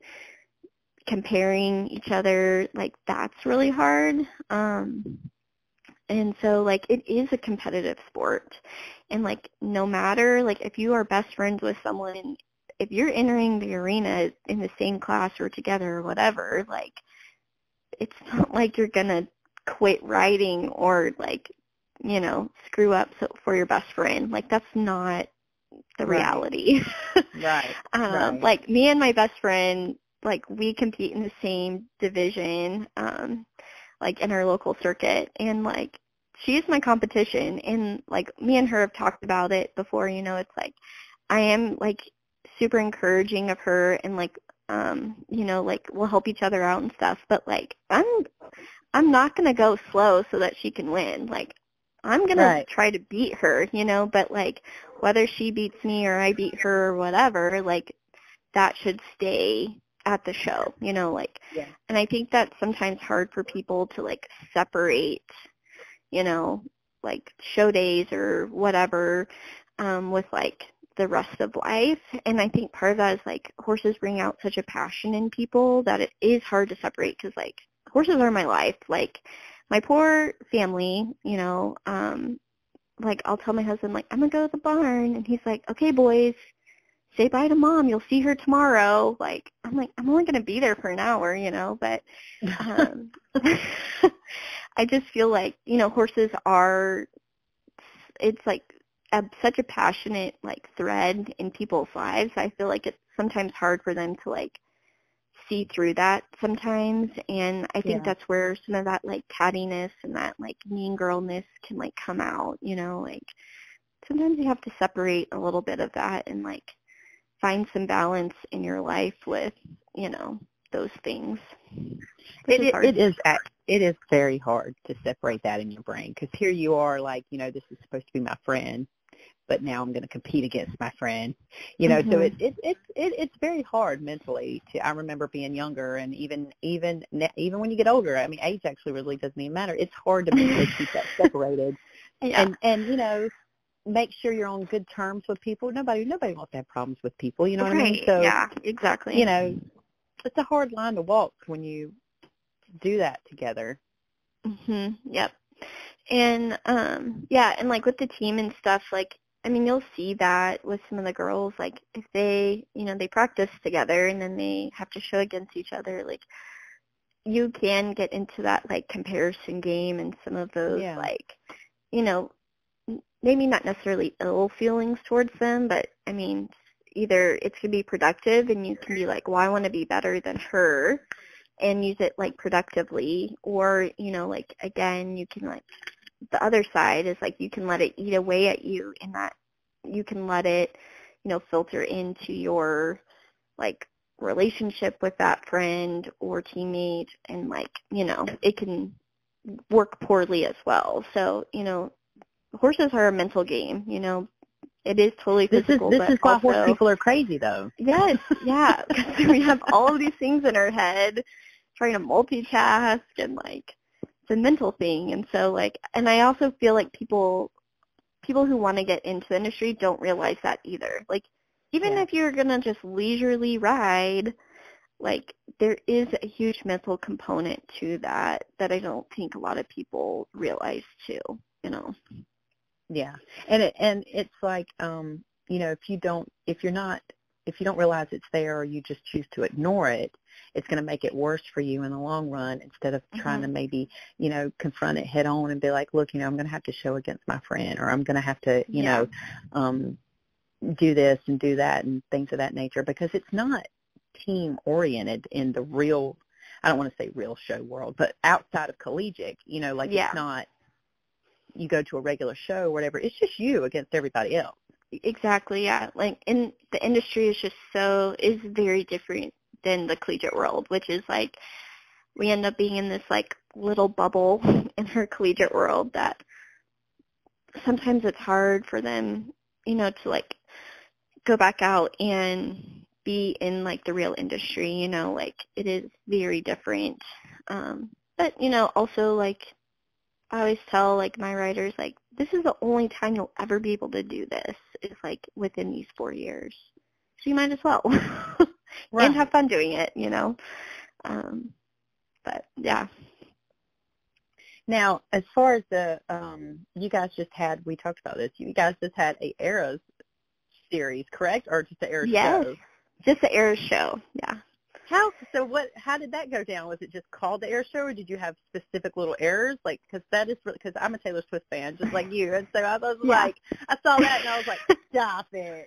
comparing each other, like that's really hard. Um, and so like it is a competitive sport, and like no matter, like if you are best friends with someone, if you're entering the arena in the same class or together or whatever, like it's not like you're gonna quit riding or like, you know, screw up so, for your best friend. Like that's not the right. reality. right. Um, right. Like me and my best friend, like we compete in the same division, um, like in our local circuit, and like she's my competition, and like me and her have talked about it before. You know, it's like I am like super encouraging of her, and like um, you know, like we'll help each other out and stuff. But like I'm I'm not gonna go slow so that she can win. Like I'm going right. to try to beat her, you know, but like whether she beats me or I beat her or whatever, like that should stay at the show, you know, like, yeah. and I think that's sometimes hard for people to like separate, you know, like show days or whatever, um, with like the rest of life. And I think part of that is like horses bring out such a passion in people that it is hard to separate, because like horses are my life. Like my poor family, you know, um, like I'll tell my husband, like, I'm going to go to the barn. And he's like, okay, boys, say bye to mom. You'll see her tomorrow. Like, I'm like, I'm only going to be there for an hour, you know, but um, I just feel like, you know, horses are, it's like a, such a passionate, like, thread in people's lives. I feel like it's sometimes hard for them to, like, see through that sometimes, and I think yeah. that's where some of that like cattiness and that like mean girlness can like come out, you know, like sometimes you have to separate a little bit of that and like find some balance in your life with, you know, those things. It is, it is it is very hard to separate that in your brain, because here you are like, you know, this is supposed to be my friend, but now I'm going to compete against my friend, you know. Mm-hmm. So it, it it it it's very hard mentally. To I remember being younger, and even even even when you get older, I mean, age actually really doesn't even matter. It's hard to mentally keep that separated. Yeah. And and you know, make sure you're on good terms with people. Nobody nobody wants to have problems with people, you know what right. I mean? So, yeah, exactly. you know, it's a hard line to walk when you do that together. Mhm. Yep. And um yeah, and like with the team and stuff, like I mean, you'll see that with some of the girls, like if they, you know, they practice together and then they have to show against each other, like you can get into that like comparison game and some of those Yeah. like, you know, n- maybe not necessarily ill feelings towards them, but I mean, either it's going to be productive and you can be like, well, I want to be better than her and use it like productively, or, you know, like again, you can like, the other side is like you can let it eat away at you in that you can let it, you know, filter into your like relationship with that friend or teammate, and like, you know, it can work poorly as well. So, you know, horses are a mental game, you know. It is totally This is physical, this but is why also, horse people are crazy, though. yes, yeah, because we have all of these things in our head, trying to multitask, and like it's a mental thing. And so like, and I also feel like people people who want to get into the industry don't realize that either. Like, even Yeah. if you're gonna just leisurely ride, like there is a huge mental component to that that I don't think a lot of people realize too. You know. Yeah, and it, and it's like, um, you know, if you don't, if you're not, if you don't realize it's there, or you just choose to ignore it, it's going to make it worse for you in the long run. Instead of trying Mhm. to maybe, you know, confront it head on and be like, look, you know, I'm going to have to show against my friend, or I'm going to have to, you Yeah. know, um, do this and do that and things of that nature, because it's not team oriented in the real, I don't want to say real show world, but outside of collegiate, you know, like Yeah. it's not, you go to a regular show or whatever, it's just you against everybody else. Exactly, yeah. Like, in the industry is just so, is very different than the collegiate world, which is like, we end up being in this like little bubble in our collegiate world that sometimes it's hard for them, you know, to like go back out and be in like the real industry, you know, like it is very different. Um, but, you know, also like I always tell like my riders, like, this is the only time you'll ever be able to do this is like within these four years. So you might as well. Right. And have fun doing it, you know. Um, but yeah. Now, as far as the, um, you guys just had, we talked about this, you guys just had a Eras series, correct? Or just an Eras Yes. show? Just the Eras show, yeah. How, so what, how did that go down? Was it just called the Eras show, or did you have specific little errors? Like, because that is, because I'm a Taylor Swift fan, just like you. And so I was Yeah. like, I saw that and I was like, stop it.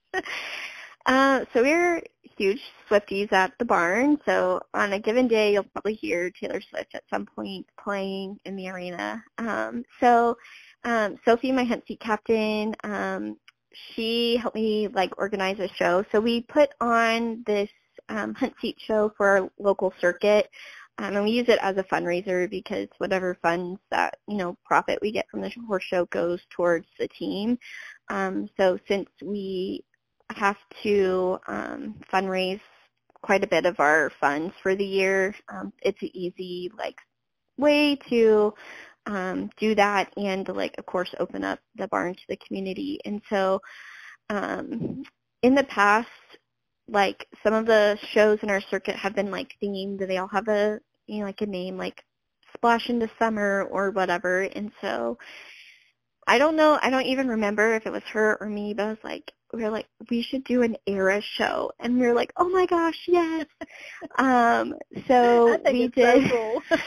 Uh, so we're huge Swifties at the barn. So on a given day, you'll probably hear Taylor Swift at some point playing in the arena. Um, so um, Sophie, my hunt seat captain, um, she helped me like organize a show. So we put on this um, hunt seat show for our local circuit. Um, and we use it as a fundraiser because whatever funds that, you know, profit we get from the horse show goes towards the team. Um, so since we have to um, fundraise quite a bit of our funds for the year, um, it's an easy like way to um, do that and to, like, of course, open up the barn to the community. And so um, in the past, like some of the shows in our circuit have been like themed. They all have a, you know, like a name like Splash into Summer or whatever. And so I don't know, I don't even remember if it was her or me, but I was like, we were like, we should do an Era show. And we were like, oh my gosh, yes. um, so I think we it's did. so cool.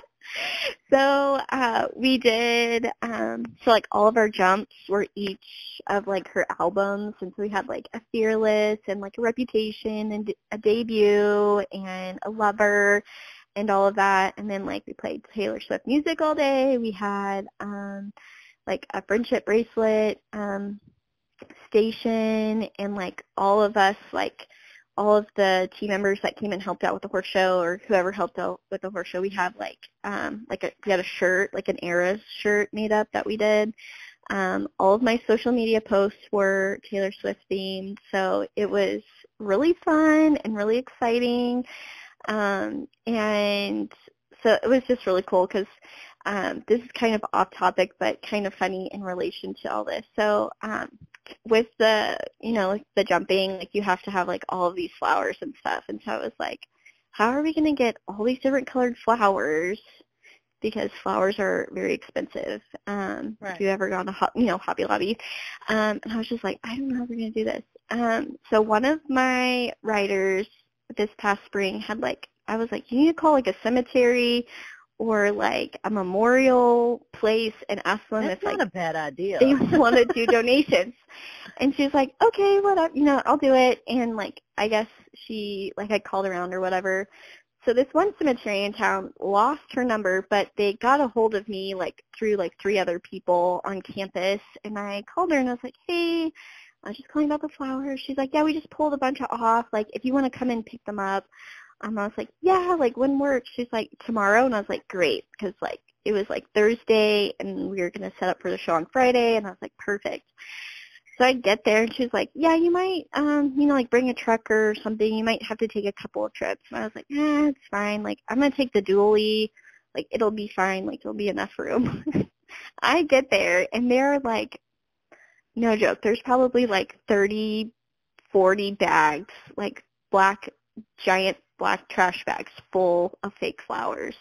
So uh, we did, um, so like all of our jumps were each of like her albums, and so we had like a Fearless and like a Reputation and a Debut and a Lover and all of that. And then like we played Taylor Swift music all day. We had um, like a Friendship Bracelet um, station, and like all of us, like all of the team members that came and helped out with the horse show, or whoever helped out with the horse show, we had like um like a we had a shirt, like an Eras shirt made up that we did. Um, all of my social media posts were Taylor Swift themed, so it was really fun and really exciting. Um, and so it was just really cool because um, this is kind of off topic, but kind of funny in relation to all this. So um, with the, you know, like the jumping, like you have to have like all of these flowers and stuff. And so I was like, how are we going to get all these different colored flowers? Because flowers are very expensive. Um, Right. If you've ever gone to, Ho- you know, Hobby Lobby. Um, and I was just like, I don't know how we're going to do this. Um, so one of my writers this past spring had like, I was like, you need to call like a cemetery or like a memorial place and ask them That's if not like a bad idea. they want to do donations. And she was like, okay, whatever, you know, I'll do it. And like, I guess she, like I called around or whatever. So this one cemetery in town lost her number, but they got a hold of me like through like three other people on campus. And I called her and I was like, hey, I was just calling about the flowers. She's like, yeah, we just pulled a bunch of off. Like, if you want to come and pick them up. Um, I was like, yeah, like when works? She's like, tomorrow. And I was like, great. Because like it was like Thursday and we were going to set up for the show on Friday. And I was like, perfect. So I get there and she was like, yeah, you might, um, you know, like bring a truck or something. You might have to take a couple of trips. And I was like, eh, it's fine. Like, I'm going to take the dually. Like, it'll be fine. Like, there'll be enough room. I get there and there are like, no joke, there's probably like thirty, forty bags, like black, giant black trash bags full of fake flowers.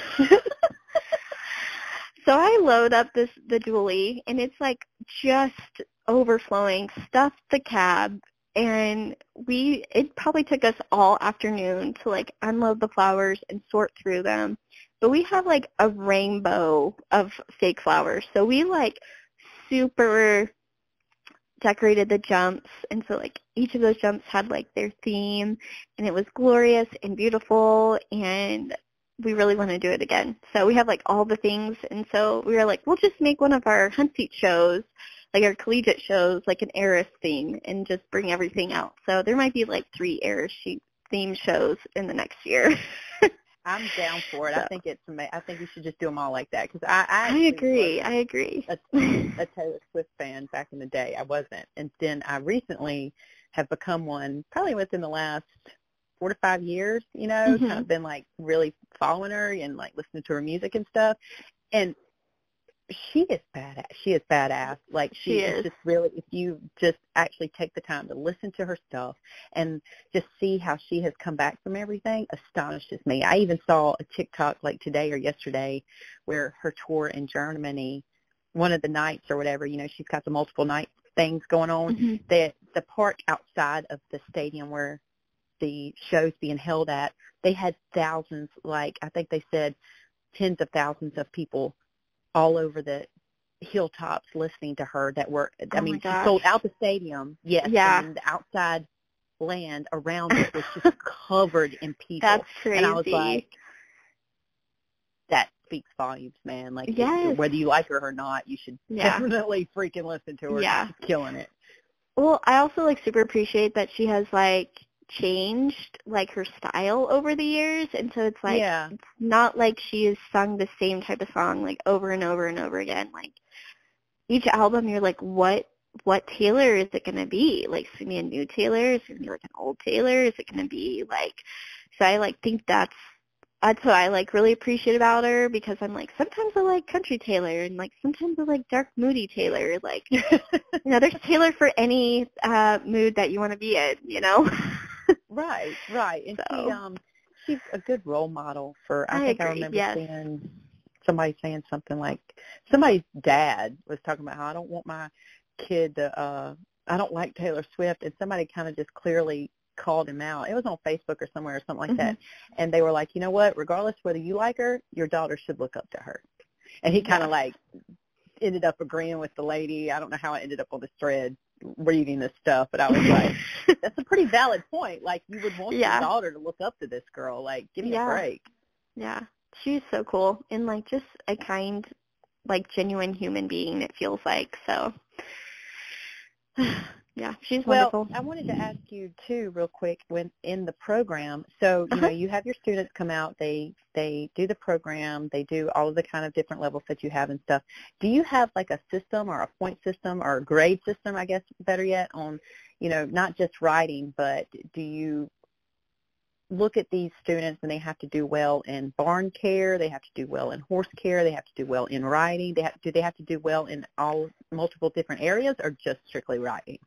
So I load up this the dually, and it's like just overflowing, stuffed the cab, and we it probably took us all afternoon to like unload the flowers and sort through them. But we have like a rainbow of fake flowers. So we like super decorated the jumps, and so like each of those jumps had like their theme, and it was glorious and beautiful, and we really want to do it again. So we have like all the things, and so we were like, we'll just make one of our hunt seat shows, like our collegiate shows, like an Eris theme, and just bring everything out. So there might be like three Eris sheep theme shows in the next year. I'm down for it. So. I think it's ama- I think you should just do them all like that because I I, I actually agree. wasn't I agree. a, a Taylor Swift fan back in the day. I wasn't, and then I recently have become one. Probably within the last four to five years. You know, Mhm. kind of been like really following her and like listening to her music and stuff. And she is badass. She is badass. Like she, She is is. just really, if you just actually take the time to listen to her stuff and just see how she has come back from everything, astonishes me. I even saw a TikTok like today or yesterday where her tour in Germany, one of the nights or whatever, you know, she's got the multiple night things going on. Mhm. The the park outside of the stadium where the show's being held at, they had thousands, like I think they said tens of thousands of people all over the hilltops listening to her that were, I Oh mean, my she gosh. sold out the stadium, yes, Yeah. and the outside land around it was just covered in people. That's crazy. And I was like, that speaks volumes, man. Like, Yes. whether you like her or not, you should Yeah. definitely freaking listen to her. Yeah. She's killing it. Well, I also like super appreciate that she has like changed like her style over the years, and so it's like yeah. it's not like she has sung the same type of song like over and over and over again. Like each album, you're like, what what Taylor is it going to be? Like, is it going to be a new Taylor? Is it going to be like an old Taylor? Is it going to be like? So I like think that's that's what I like really appreciate about her, because I'm like, sometimes I like country Taylor, and like sometimes I like dark moody Taylor. Like, you know, there's Taylor for any uh mood that you want to be in, you know. Right, right. And she So. um she's a good role model for I, I think I agree, remember yes. seeing somebody saying something like somebody's dad was talking about how I don't want my kid to uh I don't like Taylor Swift, and somebody kind of just clearly called him out. It was on Facebook or somewhere or something like Mhm. that. And they were like, you know what, regardless whether you like her, your daughter should look up to her. And he kind of Yeah. like ended up agreeing with the lady. I don't know how I ended up on this thread reading this stuff, but I was like, that's a pretty valid point. Like, you would want Yeah. your daughter to look up to this girl. Like, give me Yeah. a break. Yeah, she's so cool, and like just a kind, like genuine human being, it feels like. So yeah, she's Well, wonderful. I wanted to ask you too, real quick, when in the program. So, you Uh-huh. know, you have your students come out, they they do the program, they do all of the kind of different levels that you have and stuff. Do you have like a system or a point system or a grade system, I guess, better yet, on, you know, not just writing, but do you look at these students and they have to do well in barn care, they have to do well in horse care, they have to do well in riding? They have, do they have to do well in all multiple different areas or just strictly riding?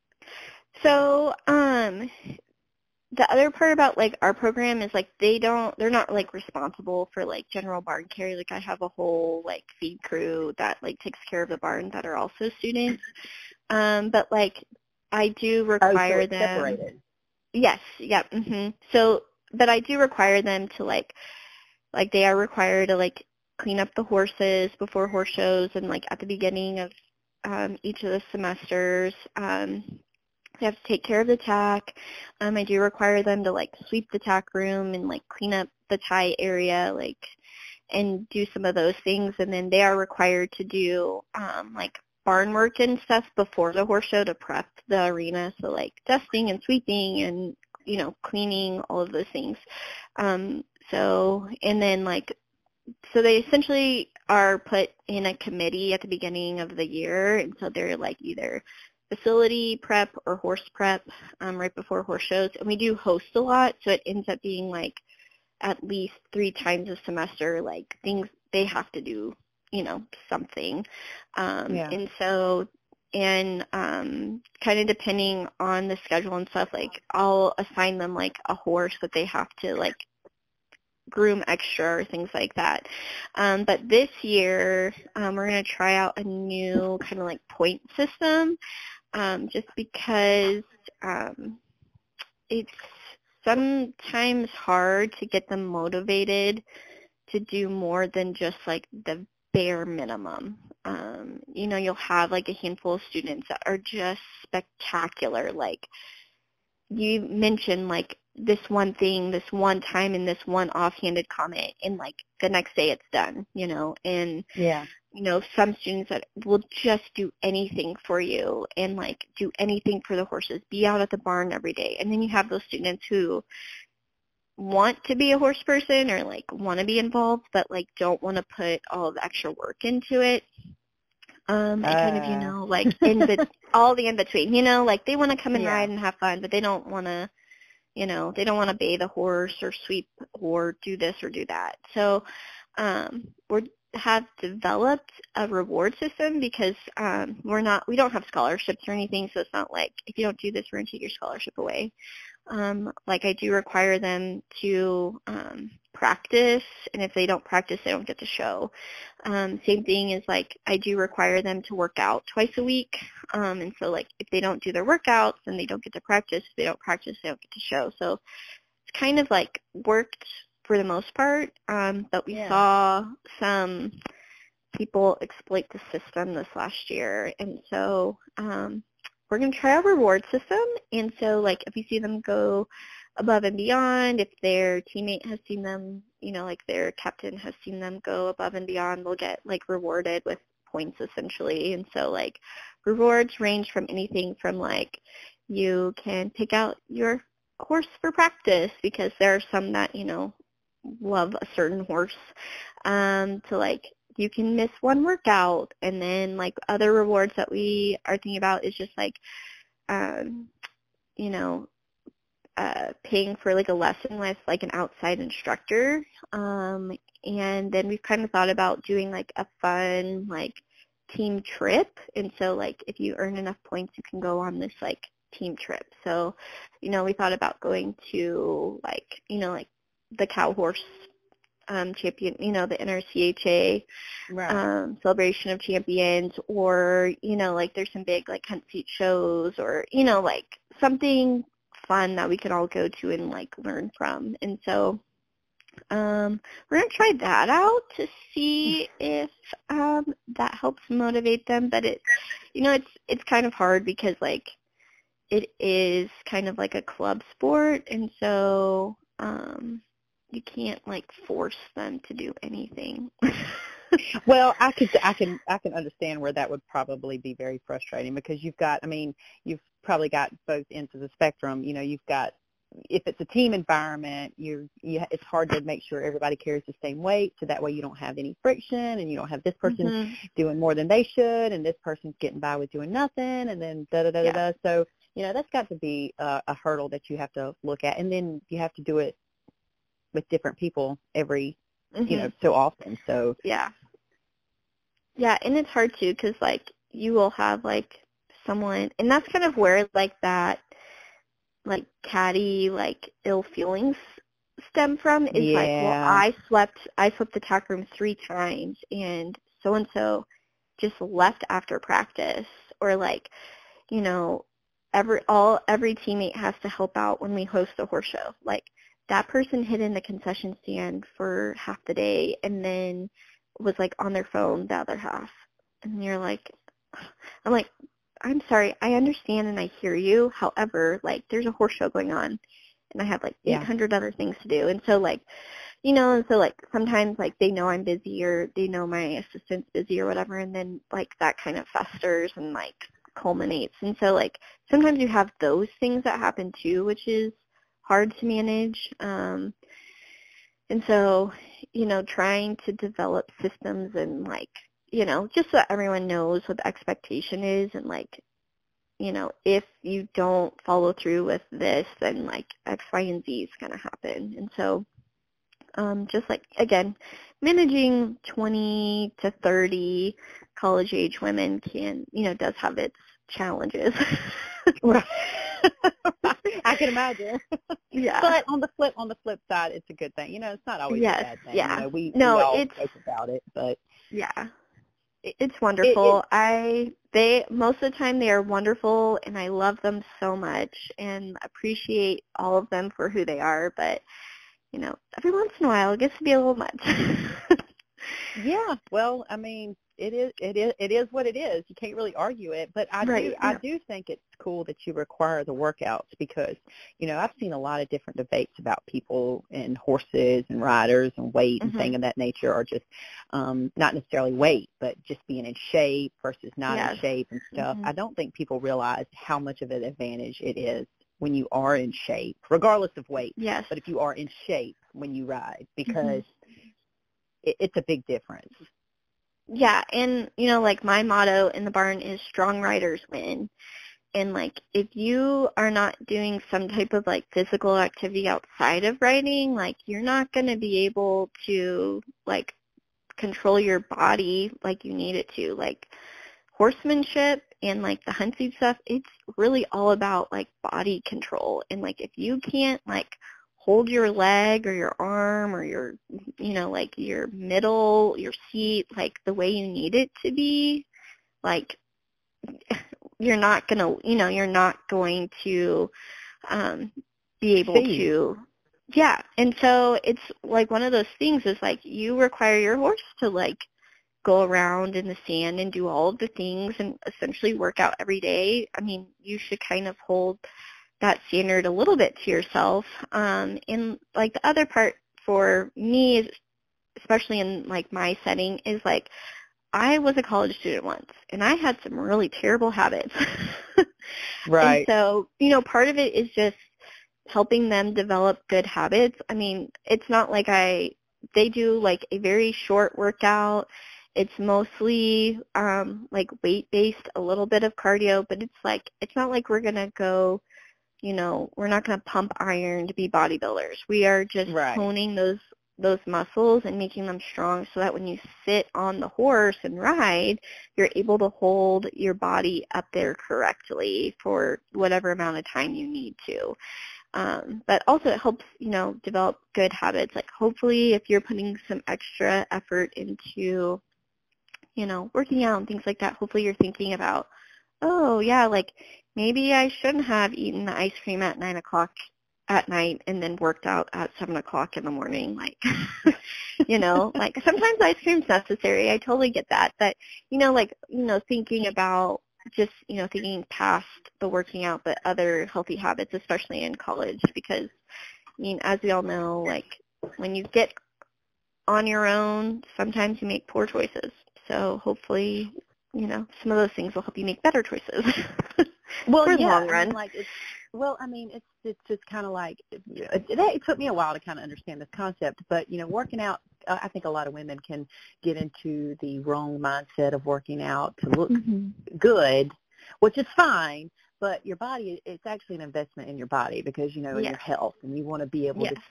So, um, the other part about like our program is like they don't, they're not like responsible for like general barn care. Like I have a whole like feed crew that like takes care of the barn that are also students. Um, but like I do require oh, so it's them. separated. Yes. Yep. hmm So, but I do require them to like, like they are required to like clean up the horses before horse shows and like at the beginning of um, each of the semesters. Um, they have to take care of the tack. Um, I do require them to like sweep the tack room and like clean up the tie area, like, and do some of those things. And then they are required to do um, like barn work and stuff before the horse show to prep the arena. So like dusting and sweeping and, you know, cleaning, all of those things. Um, so, and then like, so they essentially are put in a committee at the beginning of the year. And so they're like either facility prep or horse prep um, right before horse shows. And we do host a lot. So it ends up being like at least three times a semester, like things they have to do, you know, something. Um, Yeah. And so, and um, kind of depending on the schedule and stuff, like I'll assign them like a horse that they have to like groom extra or things like that. Um, but this year, um, we're going to try out a new kind of like point system um, just because um, it's sometimes hard to get them motivated to do more than just like the bare minimum. Um, you know, you'll have like a handful of students that are just spectacular. Like you mentioned like this one thing, this one time and this one offhanded comment, and like the next day it's done, you know, and Yeah. you know, some students that will just do anything for you and like do anything for the horses, be out at the barn every day. And then you have those students who want to be a horse person or like want to be involved, but like don't want to put all the extra work into it. Um, and kind of, you Uh. know, like in the, all the in between, you know, like they want to come and Yeah. ride and have fun, but they don't want to, you know, they don't want to bathe a horse or sweep or do this or do that. So um, we have developed a reward system because um, we're not, we don't have scholarships or anything, so it's not like if you don't do this, we're going to take your scholarship away. Um, like I do require them to um, practice, and if they don't practice, they don't get to show. Um, same thing is like I do require them to work out twice a week, um, and so like if they don't do their workouts, then they don't get to practice. If they don't practice, they don't get to show. So it's kind of like worked for the most part, um, but we Yeah. saw some people exploit the system this last year, and so um, we're going to try our reward system. And so like if you see them go above and beyond, if their teammate has seen them, you know, like their captain has seen them go above and beyond, they'll get like rewarded with points essentially. And so like rewards range from anything from like you can pick out your horse for practice because there are some that, you know, love a certain horse, um, to like you can miss one workout. And then like other rewards that we are thinking about is just like, um, you know, uh, paying for like a lesson with like an outside instructor. Um, and then we've kind of thought about doing like a fun like team trip. And so like if you earn enough points, you can go on this like team trip. So, you know, we thought about going to like, you know, like the cow horse um, champion, you know, the N R C H A Right. um, celebration of champions, or, you know, like there's some big like hunt seat shows, or, you know, like something fun that we can all go to and like learn from. And so um, we're going to try that out to see if um, that helps motivate them. But it, you know, it's, it's kind of hard because like it is kind of like a club sport. And so, um, you can't like force them to do anything. Well, I could, I can, I can understand where that would probably be very frustrating because you've got, I mean, you've probably got both ends of the spectrum. You know, you've got, if it's a team environment, you're, you, it's hard to make sure everybody carries the same weight, so that way you don't have any friction, and you don't have this person Mhm. doing more than they should, and this person's getting by with doing nothing, and then da da da da Yeah. da. So, you know, that's got to be a, a hurdle that you have to look at, and then you have to do it with different people every, Mhm. you know, so often. So Yeah. Yeah, and it's hard too because like you will have like someone, and that's kind of where like that like catty like ill feelings stem from is like, well, yeah, I slept I swept the tack room three times and so and so just left after practice, or like, you know, every all every teammate has to help out when we host a horse show. Like that person hid in the concession stand for half the day and then was like on their phone the other half. And you're like, I'm like, I'm sorry, I understand and I hear you. However, like there's a horse show going on and I have like Yeah. eight hundred other things to do. And so like, you know, and so like sometimes like they know I'm busy or they know my assistant's busy or whatever. And then like that kind of festers and like culminates. And so like sometimes you have those things that happen too, which is hard to manage. Um, and so, you know, trying to develop systems and like, you know, just so that everyone knows what the expectation is and like, you know, if you don't follow through with this, then like X, Y, and Z is going to happen. And so um, just like, again, managing twenty to thirty college age women can, you know, does have its challenges. Right. I can imagine. Yeah. But on the flip, on the flip side, it's a good thing. You know, it's not always Yes, a bad thing. yeah. You know, we, No, we all it's- joke about it, but Yeah. It's wonderful. It, it, I they most of the time they are wonderful and I love them so much and appreciate all of them for who they are, but you know, every once in a while it gets to be a little much. yeah. Well, I mean, it is it is it is what it is. You can't really argue it, but I Right, do I yeah. do think it's cool that you require the workouts because, you know, I've seen a lot of different debates about people and horses and riders and weight and Mhm. things of that nature, or just um not necessarily weight, but just being in shape versus not Yes. in shape and stuff. Mhm. I don't think people realize how much of an advantage it is when you are in shape, regardless of weight. Yes. But if you are in shape when you ride, because it, it's a big difference. Yeah, and you know, like my motto in the barn is strong riders win. And like if you are not doing some type of like physical activity outside of riding, like you're not going to be able to like control your body like you need it to. Like horsemanship and like the hunting stuff, it's really all about like body control. And like if you can't like hold your leg or your arm or your, you know, like your middle, your seat, like the way you need it to be, like you're not going to, you know, you're not going to um, be able See. to, yeah. And so it's like one of those things is like you require your horse to like go around in the sand and do all of the things and essentially work out every day. I mean, you should kind of hold that standard a little bit to yourself. Um, and like the other part for me, is, especially in like my setting, is like I was a college student once and I had some really terrible habits. Right. And so, you know, part of it is just helping them develop good habits. I mean, it's not like I, they do like a very short workout. It's mostly um, like weight-based, a little bit of cardio, but it's like, it's not like we're going to go, you know, we're not going to pump iron to be bodybuilders. We are just Right. honing those those muscles and making them strong so that when you sit on the horse and ride, you're able to hold your body up there correctly for whatever amount of time you need to. Um, but also it helps, you know, develop good habits. Like hopefully if you're putting some extra effort into, you know, working out and things like that, hopefully you're thinking about, oh, yeah, like maybe I shouldn't have eaten the ice cream at nine o'clock at night and then worked out at seven o'clock in the morning. Like, you know, like sometimes ice cream's necessary. I totally get that. But, you know, like, you know, thinking about just, you know, thinking past the working out, but other healthy habits, especially in college, because, I mean, as we all know, like when you get on your own, sometimes you make poor choices. So hopefully, you know, some of those things will help you make better choices. Well, for the yeah, long I run. mean, like it's, well, I mean, it's it's just kind of like it, it, it took me a while to kind of understand this concept, but you know, working out, uh, I think a lot of women can get into the wrong mindset of working out to look Mm-hmm. good, which is fine. But your body, it's actually an investment in your body because, you know, in Yes. your health, and you want to be able Yes. to still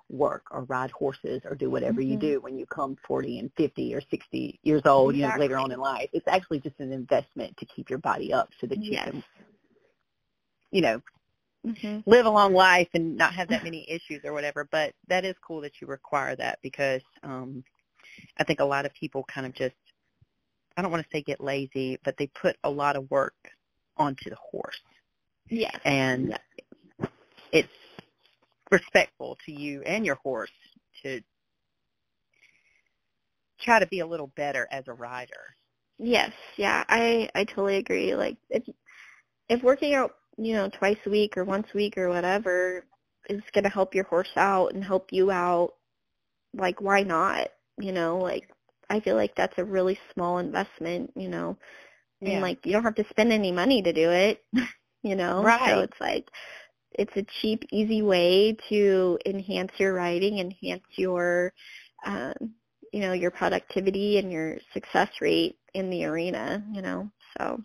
work or ride horses or do whatever Mm-hmm. you do when you come forty and fifty or sixty years old, you know, Exactly. later on in life. It's actually just an investment to keep your body up so that you Yes. can, you know, Mm-hmm. live a long life and not have that many issues or whatever. But that is cool that you require that because um, I think a lot of people kind of just, I don't want to say get lazy, but they put a lot of work onto the horse. Yes. And Yeah. it's respectful to you and your horse to try to be a little better as a rider. Yes, yeah, I I totally agree. Like if if working out, you know, twice a week or once a week or whatever is going to help your horse out and help you out, like why not? You know, like I feel like that's a really small investment, you know. Yeah. And like you don't have to spend any money to do it, you know. Right. So it's like it's a cheap, easy way to enhance your riding, enhance your um you know, your productivity and your success rate in the arena, you know, so.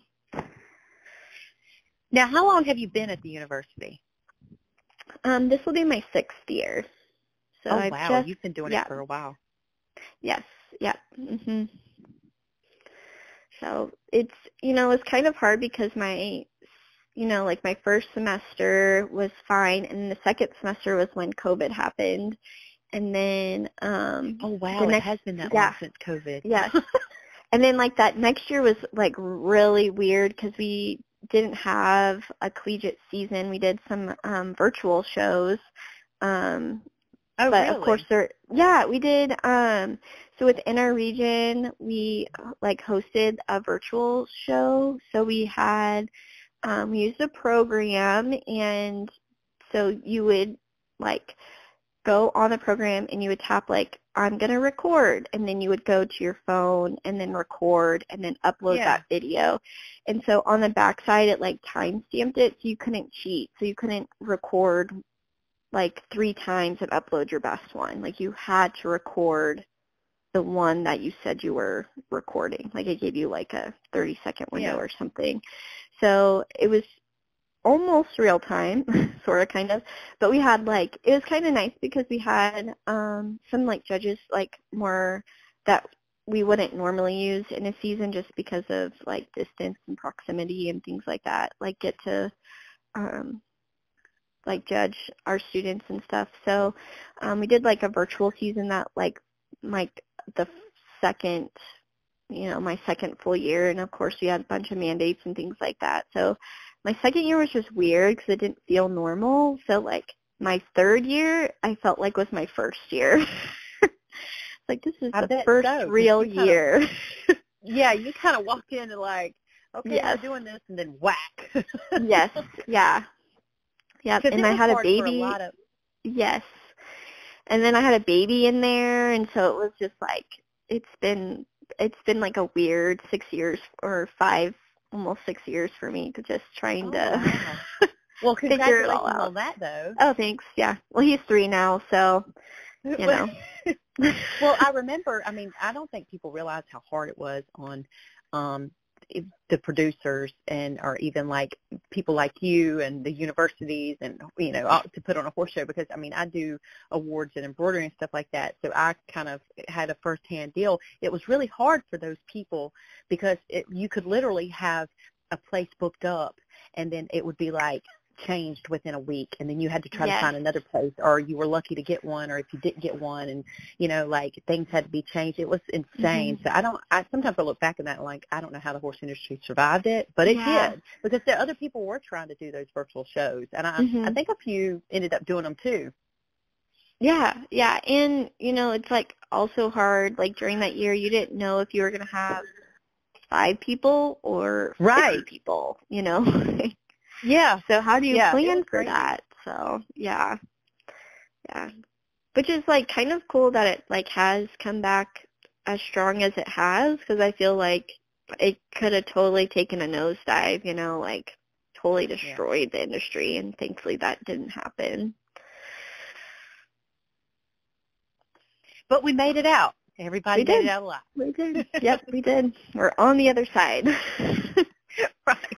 Now, how long have you been at the university? Um, this will be my sixth year. So oh, I've wow. just, You've been doing yeah. it for a while. Yes, yeah. hmm So it's, you know, it's kind of hard because my, you know, like my first semester was fine, and the second semester was when COVID happened. And then um Oh, wow. the It next, has been that yeah, long since COVID. yes. And then like that next year was like really weird because we didn't have a collegiate season. We did some um virtual shows. Um Oh, but really? of course there yeah, we did um so within our region we like hosted a virtual show. So we had um we used a program, and so you would like go on the program and you would tap like I'm going to record, and then you would go to your phone and then record and then upload Yeah. that video. And so on the backside it like time stamped it, so you couldn't cheat. So you couldn't record like three times and upload your best one. Like you had to record the one that you said you were recording. Like it gave you like a thirty second window Yeah. or something. So it was almost real time, sort of, kind of. But we had like, it was kind of nice because we had um, some like judges like more that we wouldn't normally use in a season just because of like distance and proximity and things like that, like get to um, like judge our students and stuff. So um, we did like a virtual season that like like the second, you know, my second full year. And of course we had a bunch of mandates and things like that. So my second year was just weird because it didn't feel normal. So like my third year, I felt like was my first year. Like this is I the bet first so, 'cause real you kinda- year. Yeah, you kind of walk in and like, okay, Yes. we're doing this, and then whack. Yes, yeah. Yep, 'Cause and it I was had a hard baby. For a lot of, Yes. And then I had a baby in there, and so it was just like it's been it's been like a weird six years or five, almost six years for me to just trying Oh, to wow. Well, figure it congratulations all out. on that, though. Oh, thanks. Yeah. Well, he's three now, so you know. Well, I remember, I mean, I don't think people realize how hard it was on um, if the producers and or even like people like you and the universities and, you know, all- to put on a horse show because, I mean, I do awards and embroidery and stuff like that. So I kind of had a firsthand deal. It was really hard for those people because it, you could literally have a place booked up and then it would be like, changed within a week and then you had to try Yes. to find another place or you were lucky to get one or if you didn't get one and you know like things had to be changed. It was insane. Mhm. So I don't I sometimes I look back at that and like I don't know how the horse industry survived it, but it Yeah. did because the other people were trying to do those virtual shows and I Mhm. I think a few ended up doing them too. Yeah, yeah. And, you know, it's like also hard, like during that year you didn't know if you were going to have five people or Right. fifty people, you know. Yeah. So how do you Yeah, it plan was for crazy. that? So, yeah. Yeah. Which is like kind of cool that it like has come back as strong as it has because I feel like it could have totally taken a nosedive, you know, like totally destroyed the industry, and thankfully that didn't happen. But we made it out. Everybody We made did. it out alive. We did. Yep, we did. We're on the other side. Right.